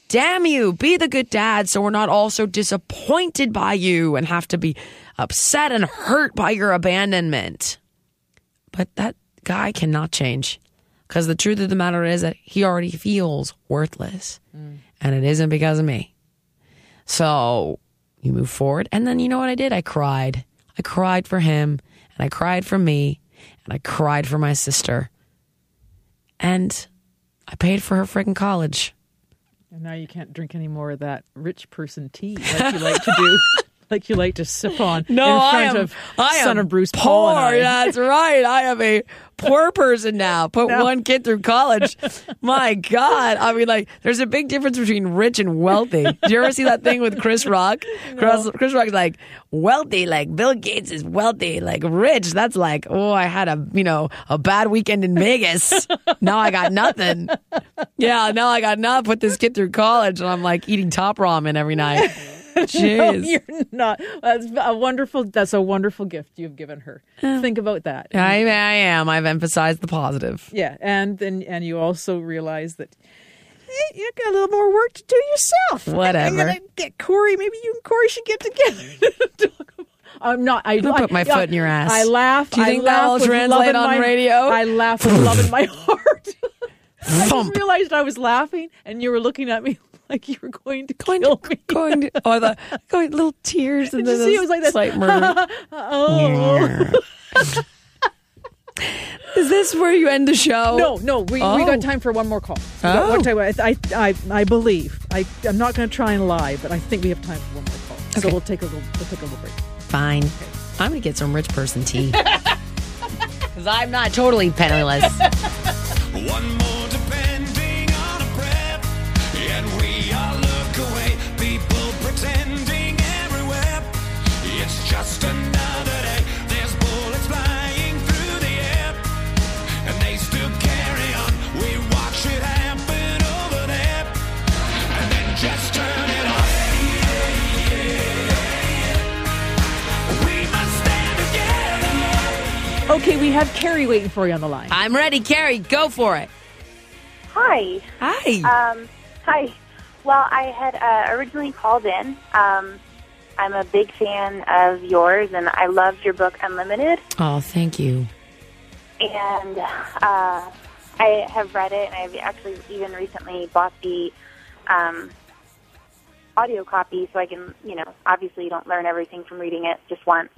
Speaker 4: damn you, be the good dad so we're not also disappointed by you and have to be upset and hurt by your abandonment. But that guy cannot change, because the truth of the matter is that he already feels worthless, mm. and it isn't because of me. So you move forward, and then you know what I did? I cried. I cried for him, and I cried for me, and I cried for my sister. And I paid for her freaking college.
Speaker 3: And now you can't drink any more of that rich person tea like you like to do. Like you like to sip on
Speaker 4: no,
Speaker 3: in front
Speaker 4: I am,
Speaker 3: of
Speaker 4: I
Speaker 3: son
Speaker 4: am
Speaker 3: of Bruce
Speaker 4: poor.
Speaker 3: Paul and I.
Speaker 4: That's right. I am a poor person now. Put no. one kid through college. My God. I mean, like, there's a big difference between rich and wealthy. Did you ever see that thing with Chris Rock? No. Chris, Chris Rock's like, wealthy, like Bill Gates is wealthy. Like, rich, that's like, oh, I had a, you know, a bad weekend in Vegas. Now I got nothing. Yeah, now I got nothing. Put this kid through college, and I'm like eating top ramen every night. Jeez.
Speaker 3: No, you're not. That's a wonderful. That's a wonderful gift you've given her. Uh, Think about that.
Speaker 4: I, I am. I've emphasized the positive.
Speaker 3: Yeah, and and and you also realize that you got a little more work to do yourself.
Speaker 4: Whatever.
Speaker 3: I'm gonna get Corey. Maybe you and Corey should get together. I'm not. I
Speaker 4: don't put my
Speaker 3: I,
Speaker 4: foot in your ass.
Speaker 3: I laugh.
Speaker 4: Do you think
Speaker 3: I
Speaker 4: that will translate on
Speaker 3: my,
Speaker 4: radio?
Speaker 3: I laugh with love in my heart. I just realized I was laughing, and you were looking at me like you were going to
Speaker 4: going
Speaker 3: kill
Speaker 4: to,
Speaker 3: me.
Speaker 4: Going to, or the going little tears and then
Speaker 3: see, it was like that.
Speaker 4: Slight murder.
Speaker 3: Oh.
Speaker 4: Is this where you end the show?
Speaker 3: No, no. We,
Speaker 4: oh.
Speaker 3: we got time for one more call. We got
Speaker 4: oh.
Speaker 3: one time. I, I, I, I believe. I, I'm not going to try and lie, but I think we have time for one more call.
Speaker 4: Okay.
Speaker 3: So we'll take a little, we'll take a little break.
Speaker 4: Fine. Okay. I'm going to get some rich person tea. Because I'm not totally penniless.
Speaker 7: One more depending on a breath, and we all look away. People pretending everywhere. It's just another day. There's bullets flying through the air, and they still carry on. We watch it happen over there, and then just turn it off. We must stand together.
Speaker 3: Okay, we have Carrie waiting for you on the line.
Speaker 4: I'm ready, Carrie. Go for it.
Speaker 5: Hi.
Speaker 4: Hi.
Speaker 5: Um, hi. Well, I had uh, originally called in. Um, I'm a big fan of yours, and I loved your book, Unlimited.
Speaker 4: Oh, thank you.
Speaker 5: And uh, I have read it, and I've actually even recently bought the um, audio copy so I can, you know, obviously you don't learn everything from reading it just once.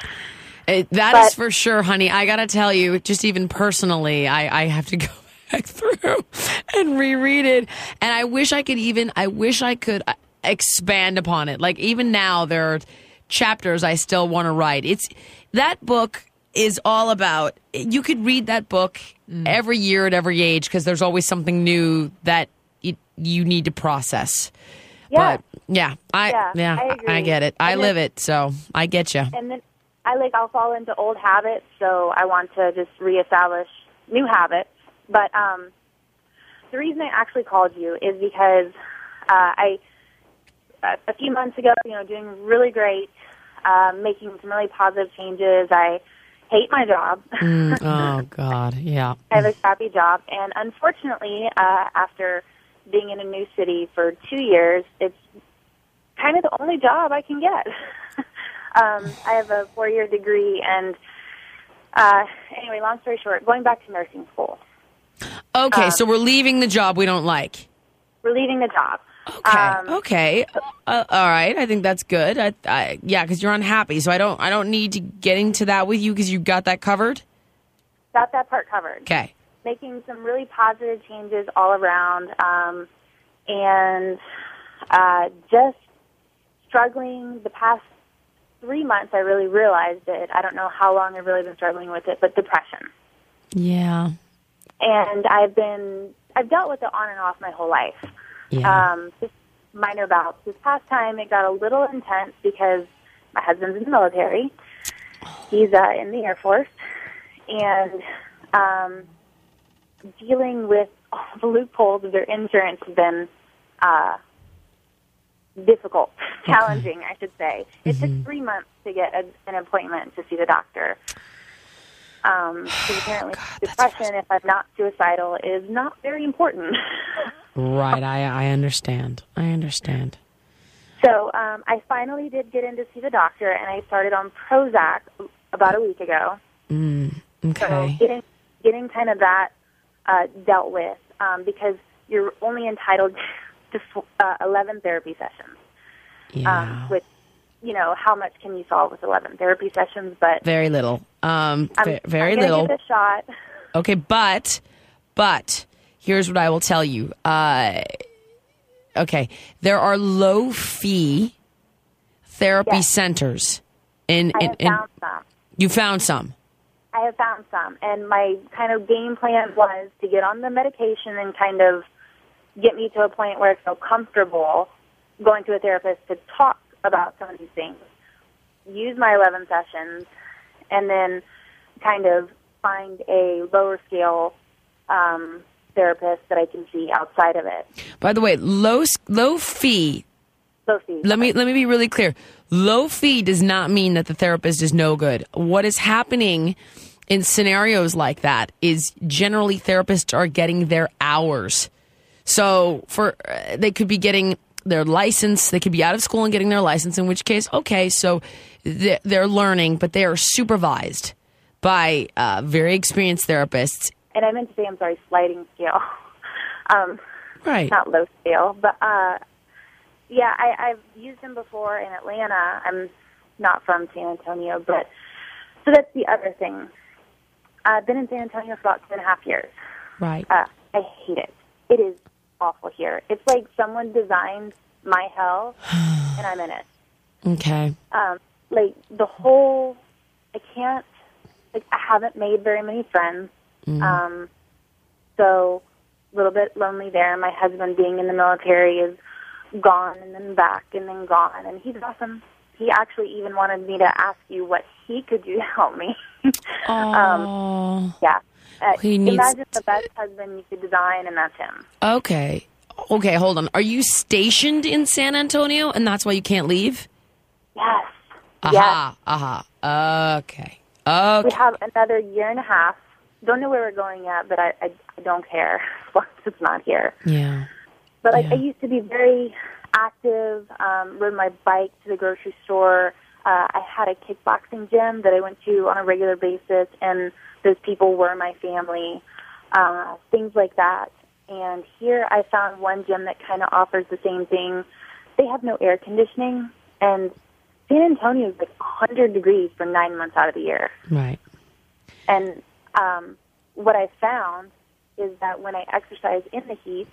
Speaker 4: It, that
Speaker 5: but,
Speaker 4: is for sure, honey. I got to tell you, just even personally, I, I have to go back through and reread it. And I wish I could even, I wish I could expand upon it. Like, even now, there are chapters I still want to write. It's that book is all about, you could read that book mm. every year at every age, because there's always something new that it, you need to process.
Speaker 5: Yeah.
Speaker 4: But yeah, I
Speaker 5: yeah,
Speaker 4: yeah,
Speaker 5: I, agree.
Speaker 4: I get it. I
Speaker 5: and
Speaker 4: live
Speaker 5: then,
Speaker 4: it, so I get you.
Speaker 5: And then I like I'll fall into old habits, so I want to just reestablish new habits. But um, the reason I actually called you is because uh, I a, a few months ago, you know, doing really great, uh, making some really positive changes. I hate my job.
Speaker 4: mm, oh God, yeah.
Speaker 5: I have a crappy job, and unfortunately, uh, after being in a new city for two years, it's kind of the only job I can get. um, I have a four-year degree, and uh, anyway, long story short, going back to nursing school.
Speaker 4: Okay,
Speaker 5: um,
Speaker 4: so we're leaving the job we don't like.
Speaker 5: We're leaving the job.
Speaker 4: Okay,
Speaker 5: um,
Speaker 4: okay, uh, all right. I think that's good. I, I, yeah, because you're unhappy, so I don't, I don't need to get into that with you because you got that covered.
Speaker 5: Got that part covered.
Speaker 4: Okay.
Speaker 5: Making some really positive changes all around, um, and uh, just struggling the past three months. I really realized it. I don't know how long I've really been struggling with it, but depression.
Speaker 4: Yeah.
Speaker 5: And I've been, I've dealt with it on and off my whole life.
Speaker 4: Yeah.
Speaker 5: Um, just minor bouts. This past time, it got a little intense because my husband's in the military. He's uh, in the Air Force, and um, dealing with all the loopholes of their insurance has been uh, difficult, okay. challenging, I should say. It mm-hmm. took three months to get a, an appointment to see the doctor. Um, because apparently
Speaker 4: God,
Speaker 5: depression, if I'm not suicidal, is not very important.
Speaker 4: Right. I I understand. I understand.
Speaker 5: So um, I finally did get in to see the doctor, and I started on Prozac about a week ago.
Speaker 4: Mm, okay.
Speaker 5: So getting getting kind of that uh, dealt with, um, because you're only entitled to uh, eleven therapy sessions.
Speaker 4: Yeah.
Speaker 5: Um, with, you know, how much can you solve with eleven therapy sessions? But
Speaker 4: Very little. Um,
Speaker 5: I'm,
Speaker 4: ve- very
Speaker 5: I'm gonna
Speaker 4: little.
Speaker 5: Give it a shot.
Speaker 4: Okay, but but here's what I will tell you. Uh, okay, there are low fee therapy
Speaker 5: Yes.
Speaker 4: centers. In,
Speaker 5: I
Speaker 4: in,
Speaker 5: have
Speaker 4: in
Speaker 5: found some.
Speaker 4: you found some.
Speaker 5: I have found some, and my kind of game plan was to get on the medication and kind of get me to a point where I feel comfortable going to a therapist to talk about some of these things, use my eleven sessions, and then kind of find a lower scale um, therapist that I can see outside of it.
Speaker 4: By the way, low s- low fee.
Speaker 5: So see,
Speaker 4: Let me let me be really clear. Low fee does not mean that the therapist is no good. What is happening in scenarios like that is generally therapists are getting their hours. So for uh, they could be getting their license, they could be out of school and getting their license, in which case, okay, so they're, they're learning, but they are supervised by uh, very experienced therapists.
Speaker 5: and I meant to say, I'm sorry, sliding scale, um,
Speaker 4: Right.
Speaker 5: not low scale, but uh, yeah, I, I've used them before in Atlanta. I'm not from San Antonio, but so that's the other thing. I've been in San Antonio for about two and a half years.
Speaker 4: Right.
Speaker 5: Uh, I hate it. It is awful here. It's like someone designed my hell, and I'm in it.
Speaker 4: Okay.
Speaker 5: Um, like the whole, I can't. Like I haven't made very many friends.
Speaker 4: Mm.
Speaker 5: Um, so a little bit lonely there. My husband being in the military is gone and then back and then gone, and he's awesome. He actually even wanted me to ask you what he could do to help me. um,
Speaker 4: Oh.
Speaker 5: yeah. Uh,
Speaker 4: He needs
Speaker 5: imagine the best husband you could design, and that's him.
Speaker 4: Okay. Okay, hold on. Are you stationed in San Antonio and that's why you can't leave?
Speaker 5: Yes.
Speaker 4: Aha. Aha. Okay. Okay.
Speaker 5: We have another year and a half. Don't know where we're going yet, but I, I, I don't care as long as it's not here.
Speaker 4: Yeah.
Speaker 5: But like
Speaker 4: Yeah.
Speaker 5: I used to be very active, um, rode my bike to the grocery store. Uh, I had a kickboxing gym that I went to on a regular basis, and those people were my family, uh, things like that. And here I found one gym that kind of offers the same thing. They have no air conditioning, and San Antonio is like one hundred degrees for nine months out of the year.
Speaker 4: Right.
Speaker 5: And um, what I found is that when I exercise in the heat,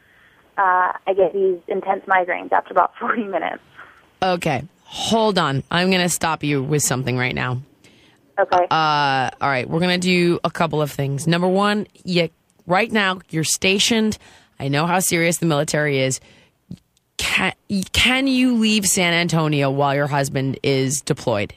Speaker 5: uh, I get these intense migraines after about forty minutes.
Speaker 4: Okay. Hold on. I'm going to stop you with something right now.
Speaker 5: Okay.
Speaker 4: Uh, all right. We're going to do a couple of things. Number one, you, right now, you're stationed. I know how serious the military is. Can, can you leave San Antonio while your husband is deployed?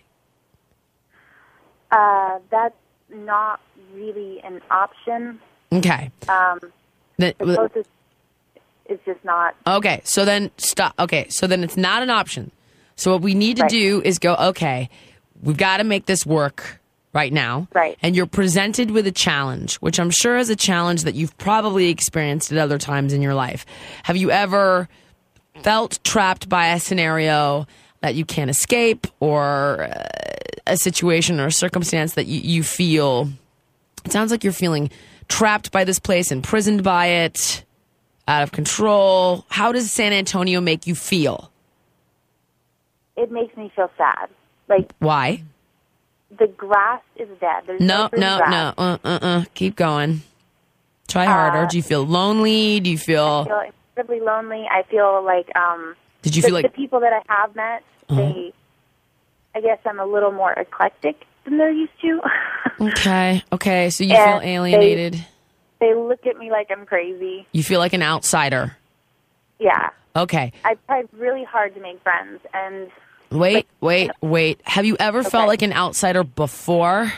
Speaker 5: Uh, that's not really an option.
Speaker 4: Okay.
Speaker 5: Um,
Speaker 4: The-
Speaker 5: the closest is just not.
Speaker 4: Okay, so then stop. Okay, so then it's not an option. So what we need to
Speaker 5: Right.
Speaker 4: do is go, okay, we've got to make this work right now.
Speaker 5: Right.
Speaker 4: And you're presented with a challenge, which I'm sure is a challenge that you've probably experienced at other times in your life. Have you ever felt trapped by a scenario that you can't escape, or uh, a situation or a circumstance that you, you feel, it sounds like you're feeling trapped by this place, imprisoned by it, out of control? How does San Antonio make you feel?
Speaker 5: It makes me feel sad. Like
Speaker 4: Why?
Speaker 5: the grass is dead. There's no,
Speaker 4: No,
Speaker 5: green
Speaker 4: no,
Speaker 5: grass.
Speaker 4: no. Uh, uh, uh. Keep going. Try harder.
Speaker 5: Uh,
Speaker 4: Do you feel lonely? Do you
Speaker 5: I
Speaker 4: feel?
Speaker 5: feel incredibly lonely. I feel like um,
Speaker 4: Did you
Speaker 5: the,
Speaker 4: feel like?
Speaker 5: the people that I have met, they, I guess I'm a little more eclectic than they're used to.
Speaker 4: Okay, okay. So you
Speaker 5: And
Speaker 4: feel
Speaker 5: they-
Speaker 4: alienated.
Speaker 5: They look at me like I'm crazy.
Speaker 4: You feel like an outsider.
Speaker 5: Yeah.
Speaker 4: Okay.
Speaker 5: I tried really hard to make friends, and
Speaker 4: Wait, wait, wait. Have you ever felt
Speaker 5: Okay.
Speaker 4: like an outsider before?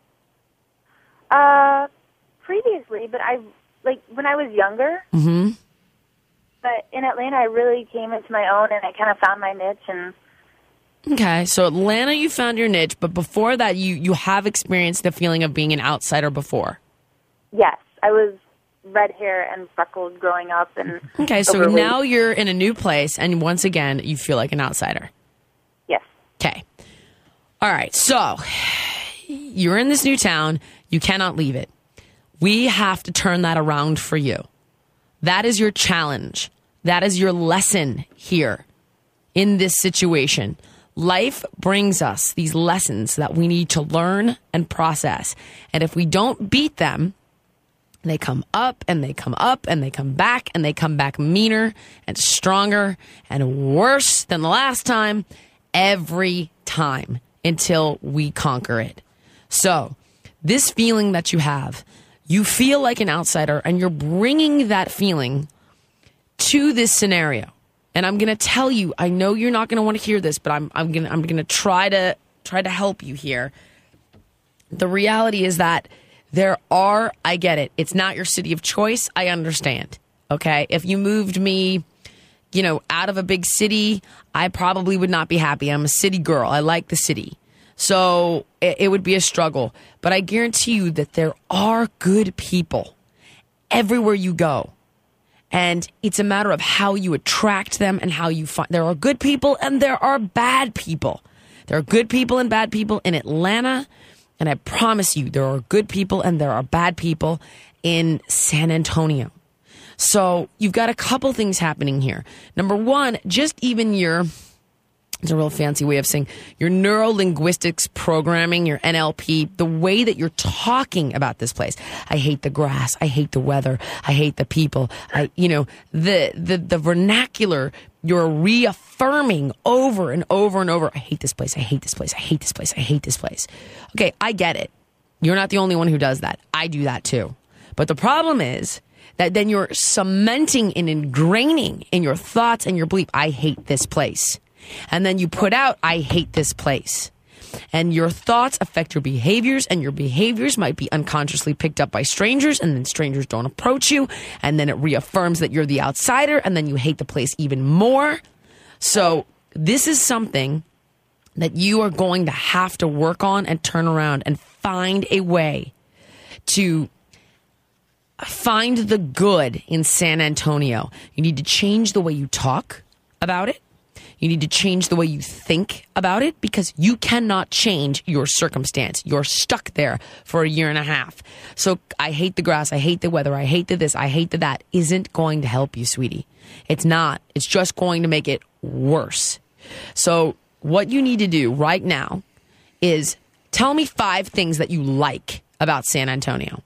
Speaker 5: uh, previously, but I like when I was younger.
Speaker 4: Mm-hmm.
Speaker 5: But in Atlanta, I really came into my own, and I kind of found my niche. And
Speaker 4: Okay, so Atlanta, you found your niche, but before that, you you have experienced the feeling of being an outsider before.
Speaker 5: yes, I was red hair and freckles growing up. And
Speaker 4: Okay, so
Speaker 5: overweight.
Speaker 4: now you're in a new place, and once again, you feel like an outsider.
Speaker 5: Yes.
Speaker 4: Okay. All right, so you're in this new town. You cannot leave it. We have to turn that around for you. That is your challenge. That is your lesson here in this situation. Life brings us these lessons that we need to learn and process. And if we don't beat them, they come up and they come up and they come back and they come back meaner and stronger and worse than the last time every time until we conquer it. So this feeling that you have, you feel like an outsider and you're bringing that feeling to this scenario. And I'm going to tell you, I know you're not going to want to hear this, but I'm I'm going to I'm going to try to try to help you here. The reality is that there are, I get it. It's not your city of choice. I understand. Okay? If you moved me, you know, out of a big city, I probably would not be happy. I'm a city girl. I like the city. So it, it would be a struggle. But I guarantee you that there are good people everywhere you go. And it's a matter of how you attract them and how you find. There are good people and there are bad people. There are good people and bad people in Atlanta. And I promise you, there are good people and there are bad people in San Antonio. So you've got a couple things happening here. Number one, just even your, it's a real fancy way of saying your neuro-linguistics programming, your N L P, the way that you're talking about this place. I hate the grass. I hate the weather. I hate the people. I, you know, the, the, the vernacular you're reaffirming over and over and over. I hate this place. I hate this place. I hate this place. I hate this place. Okay, I get it. You're not the only one who does that. I do that too. But the problem is that then you're cementing and ingraining in your thoughts and your belief, I hate this place. And then you put out, I hate this place. And your thoughts affect your behaviors, and your behaviors might be unconsciously picked up by strangers, and then strangers don't approach you, and then it reaffirms that you're the outsider, and then you hate the place even more. So this is something that you are going to have to work on and turn around and find a way to find the good in San Antonio. You need to change the way you talk about it. You need to change the way you think about it, because you cannot change your circumstance. You're stuck there for a year and a half. So I hate the grass. I hate the weather. I hate the this. I hate the that. Isn't going to help you, sweetie. It's not. It's just going to make it worse. So what you need to do right now is tell me five things that you like about San Antonio.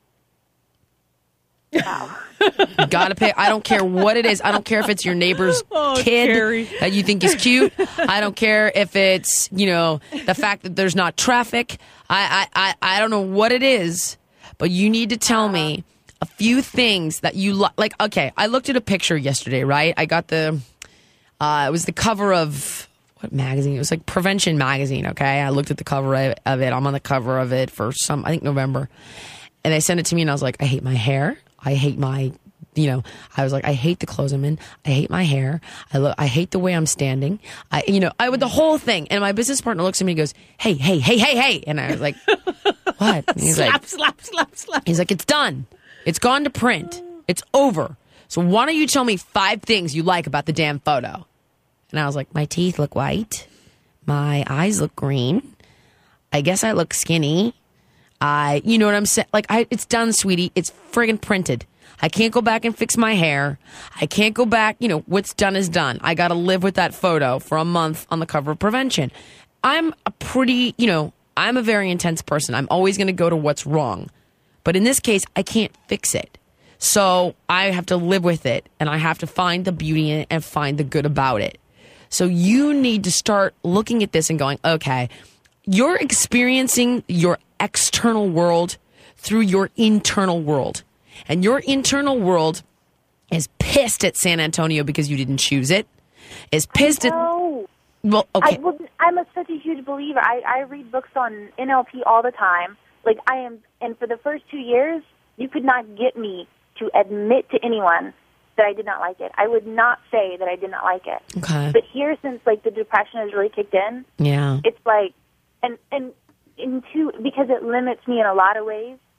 Speaker 5: Wow.
Speaker 4: You gotta pick. I don't care what it is. I don't care if it's your neighbor's
Speaker 3: Oh,
Speaker 4: kid
Speaker 3: Carrie.
Speaker 4: that you think is cute. I don't care if it's, you know, the fact that there's not traffic. I, I, I, I don't know what it is, but you need to tell me a few things that you li- like. Okay, I looked at a picture yesterday, right? I got the, uh, it was the cover of, what magazine? It was like Prevention Magazine, okay? I looked at the cover of it. I'm on the cover of it for some, I think November. And they sent it to me and I was like, I hate my hair. I hate my, you know, I was like, I hate the clothes I'm in. I hate my hair. I look, I hate the way I'm standing. I, you know, I would the whole thing. And my business partner looks at me and goes, hey, hey, hey, hey, hey. And I was like, what? And he's
Speaker 3: slap,
Speaker 4: like,
Speaker 3: slap, slap, slap.
Speaker 4: he's like, it's done. It's gone to print. It's over. So why don't you tell me five things you like about the damn photo? And I was like, my teeth look white. My eyes look green. I guess I look skinny. I, you know what I'm saying? Like, I, it's done, sweetie. It's friggin' printed. I can't go back and fix my hair. I can't go back. You know, what's done is done. I got to live with that photo for a month on the cover of Prevention. I'm a pretty, you know, I'm a very intense person. I'm always going to go to what's wrong. But in this case, I can't fix it. So I have to live with it, and I have to find the beauty in it and find the good about it. So you need to start looking at this and going, okay, you're experiencing your external world through your internal world. And your internal world is pissed at San Antonio because you didn't choose it. Is pissed at...
Speaker 5: No.
Speaker 4: Well, okay.
Speaker 5: I, well, I'm a, such a huge believer. I, I read books on N L P all the time. Like, I am, and for the first two years, you could not get me to admit to anyone that I did not like it. I would not say that I did not like it.
Speaker 4: Okay.
Speaker 5: But here, since, like, the depression has really kicked in,
Speaker 4: Yeah.
Speaker 5: it's like, and, and, in two, because it limits me in a lot of ways,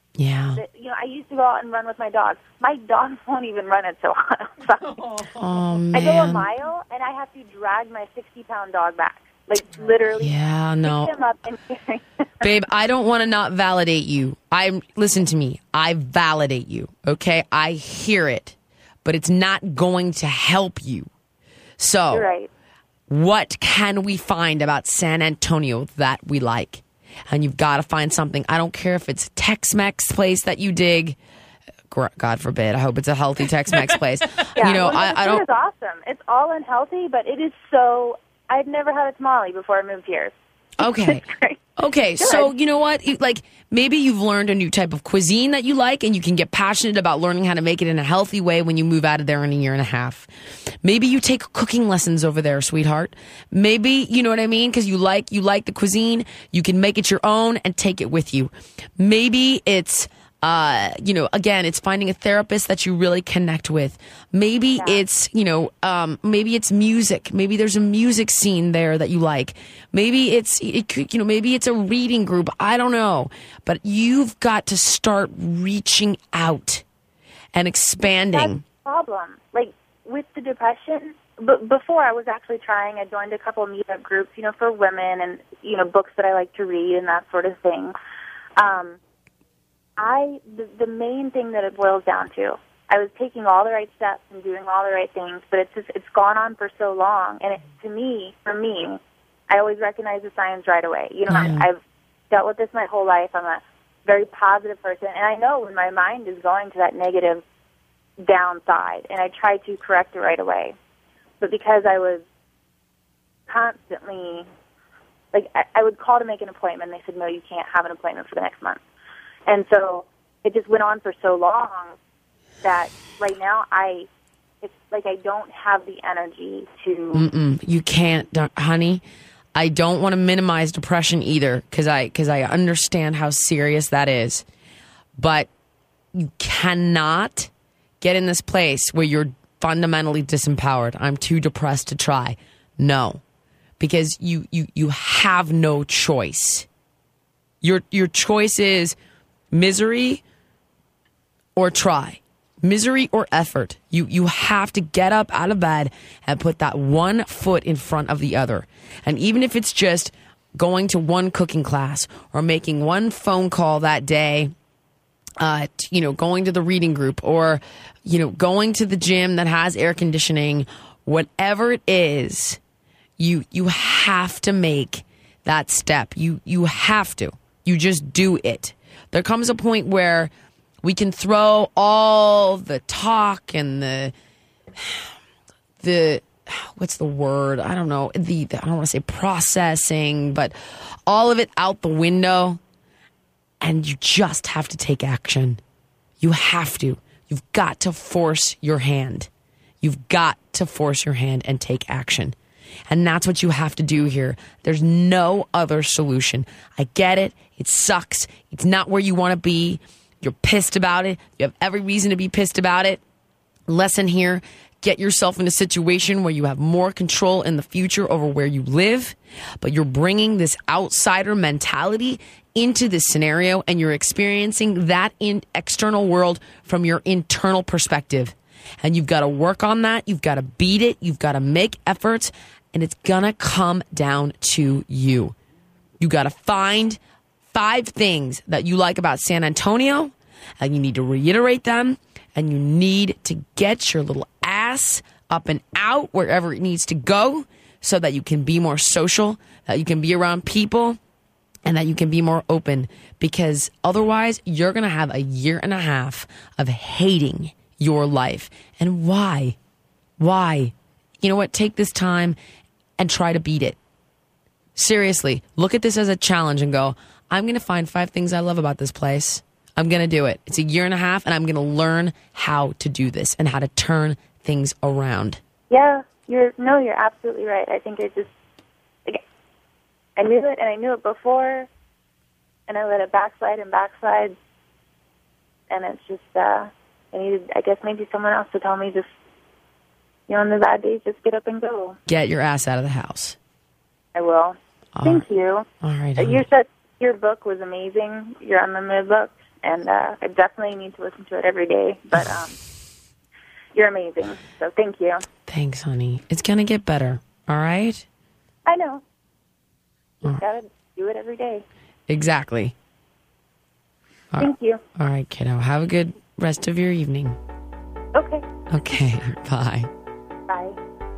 Speaker 4: Yeah.
Speaker 5: That, you know, I used to go out and run with my dog. My dog won't even run it so hot outside.
Speaker 4: Oh,
Speaker 5: I go a
Speaker 4: man.
Speaker 5: mile, and I have to drag my sixty-pound dog back. Like, literally
Speaker 4: Yeah, no.
Speaker 5: pick him up and carry him.
Speaker 4: Babe, I don't want to not validate you. I listen to me. I validate you. Okay? I hear it. But it's not going to help you. So,
Speaker 5: You're right.
Speaker 4: what can we find about San Antonio that we like? And you've got to find something. I don't care if it's a Tex-Mex place that you dig. Gr- God forbid. I hope it's a healthy Tex-Mex place.
Speaker 5: Yeah,
Speaker 4: you know,
Speaker 5: well,
Speaker 4: I,
Speaker 5: the
Speaker 4: I
Speaker 5: food
Speaker 4: don't.
Speaker 5: is awesome. It's all unhealthy, but it is so. I'd never had a tamale before I moved here.
Speaker 4: Okay.
Speaker 5: It's great.
Speaker 4: Okay,
Speaker 5: Good.
Speaker 4: so you know what? You- Like maybe you've learned a new type of cuisine that you like, and you can get passionate about learning how to make it in a healthy way when you move out of there in a year and a half. Maybe you take cooking lessons over there, sweetheart. Maybe you know what I mean because you like you like the cuisine. You can make it your own and take it with you. Maybe it's. Uh, you know, again, it's finding a therapist that you really connect with. Maybe it's, you know, um, maybe it's music. Maybe there's a music scene there that you like. Maybe it's, it could, you know, maybe it's a reading group. I don't know. But you've got to start reaching out and
Speaker 5: That's
Speaker 4: expanding.
Speaker 5: the problem. Like, with the depression, but before I was actually trying, I joined a couple of meetup groups, you know, for women and, you know, books that I like to read and that sort of thing. Um, I the, the main thing that it boils down to, I was taking all the right steps and doing all the right things, but it's just it's gone on for so long, and it, to me, for me, I always recognize the signs right away. You know,
Speaker 4: Mhm.
Speaker 5: I, I've dealt with this my whole life. I'm a very positive person, and I know when my mind is going to that negative downside, and I try to correct it right away. But because I was constantly, like, I, I would call to make an appointment, and they said, no, you can't have an appointment for the next month. And so it just went on for so long that right now I, it's like I don't have the energy to.
Speaker 4: Mm-mm, you can't, don't- honey. I don't want to minimize depression either because I because I understand how serious that is. But you cannot get in this place where you're fundamentally disempowered. I'm too depressed to try. No, because you you you have no choice. Your your choice is misery or try. Misery or effort. You you have to get up out of bed and put that one foot in front of the other. And even if it's just going to one cooking class or making one phone call that day, uh, t- you know, going to the reading group or, you know, going to the gym that has air conditioning, whatever it is, you you have to make that step. You you have to. You just do it. There comes a point where we can throw all the talk and the the what's the word? I don't know. The, the I don't want to say processing, but all of it out the window, and you just have to take action. You have to. You've got to force your hand. You've got to force your hand and take action. And that's what you have to do here. There's no other solution. I get it. It sucks. It's not where you want to be. You're pissed about it. You have every reason to be pissed about it. Lesson here, get yourself in a situation where you have more control in the future over where you live, but you're bringing this outsider mentality into this scenario and you're experiencing that in external world from your internal perspective. And you've got to work on that. You've got to beat it. You've got to make efforts, and it's going to come down to you. You got to find five things that you like about San Antonio, and you need to reiterate them, and you need to get your little ass up and out wherever it needs to go so that you can be more social, that you can be around people, and that you can be more open, because otherwise you're going to have a year and a half of hating your life. And why? Why? You know what? Take this time and try to beat it. Seriously, look at this as a challenge and go, I'm going to find five things I love about this place. I'm going to do it. It's a year and a half, and I'm going to learn how to do this and how to turn things around.
Speaker 5: Yeah, you're no, you're absolutely right. I think I just, like, I knew it, and I knew it before, and I let it backslide and backslide, and it's just, uh, I needed, I guess, maybe someone else to tell me just, you know, on the bad days, just get up and go.
Speaker 4: Get your ass out of the house.
Speaker 5: I will.
Speaker 4: All
Speaker 5: Thank
Speaker 4: right.
Speaker 5: you.
Speaker 4: All right.
Speaker 5: Uh,
Speaker 4: honey.
Speaker 5: Your set, your book was amazing. Your unlimited book. and uh, I definitely need to listen to it every day. But um, you're amazing, so thank you.
Speaker 4: Thanks, honey. It's going to get better, all right?
Speaker 5: I know. You
Speaker 4: Oh.
Speaker 5: got to do it every day.
Speaker 4: Exactly. All
Speaker 5: Thank you.
Speaker 4: All right, kiddo. Have a good rest of your evening.
Speaker 5: Okay.
Speaker 4: Okay, bye.
Speaker 5: Bye.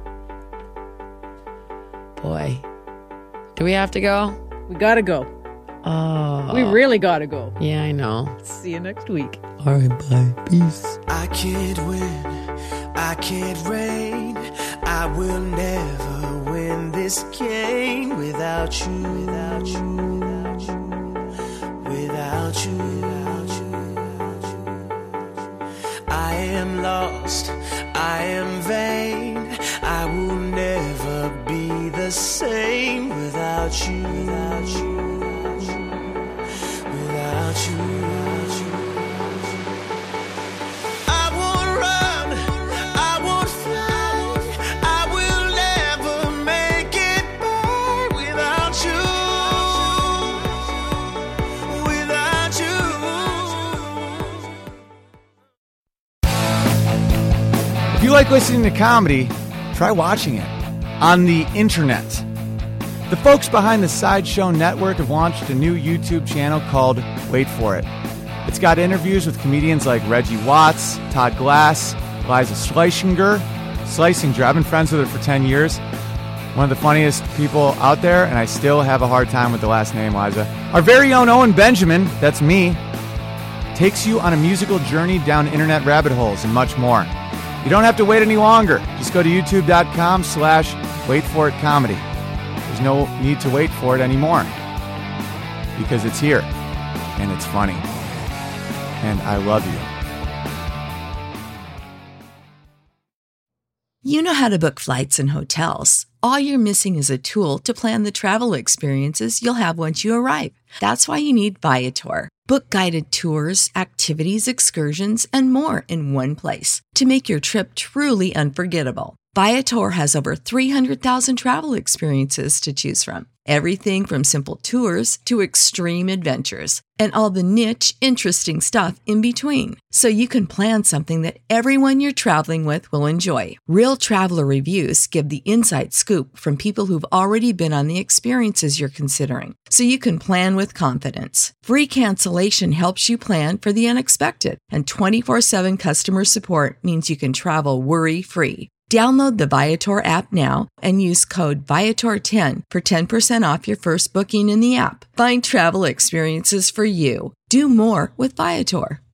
Speaker 4: Boy. Do we have to go?
Speaker 3: We gotta go.
Speaker 4: Oh.
Speaker 3: We really gotta go.
Speaker 4: Yeah, I know.
Speaker 3: See you next week.
Speaker 4: All right, bye. Peace.
Speaker 7: I can't win, I can't reign. I will never win this game without you, without you, without you, without you, without you. I am lost, I am vain. I will never be the same without you, without you, without you, without you, without you. I won't run, I won't fly. I will never make it by without you, without you.
Speaker 8: If you like listening to comedy, try watching it on the internet. The folks behind the Sideshow Network have launched a new YouTube channel called Wait For It. It's got interviews with comedians like Reggie Watts, Todd Glass, Liza Schlesinger. Schlesinger, I've been friends with her for ten years. One of the funniest people out there, and I still have a hard time with the last name, Liza. Our very own Owen Benjamin, that's me, takes you on a musical journey down internet rabbit holes and much more. You don't have to wait any longer. Just go to youtube.com slash wait for it comedy. There's no need to wait for it anymore because it's here and it's funny. And I love you.
Speaker 9: You know how to book flights and hotels. All you're missing is a tool to plan the travel experiences you'll have once you arrive. That's why you need Viator. Book guided tours, activities, excursions, and more in one place to make your trip truly unforgettable. Viator has over three hundred thousand travel experiences to choose from. Everything from simple tours to extreme adventures and all the niche, interesting stuff in between. So you can plan something that everyone you're traveling with will enjoy. Real traveler reviews give the inside scoop from people who've already been on the experiences you're considering. So you can plan with confidence. Free cancellation helps you plan for the unexpected. And twenty-four seven customer support means you can travel worry-free. Download the Viator app now and use code Viator ten for ten percent off your first booking in the app. Find travel experiences for you. Do more with Viator.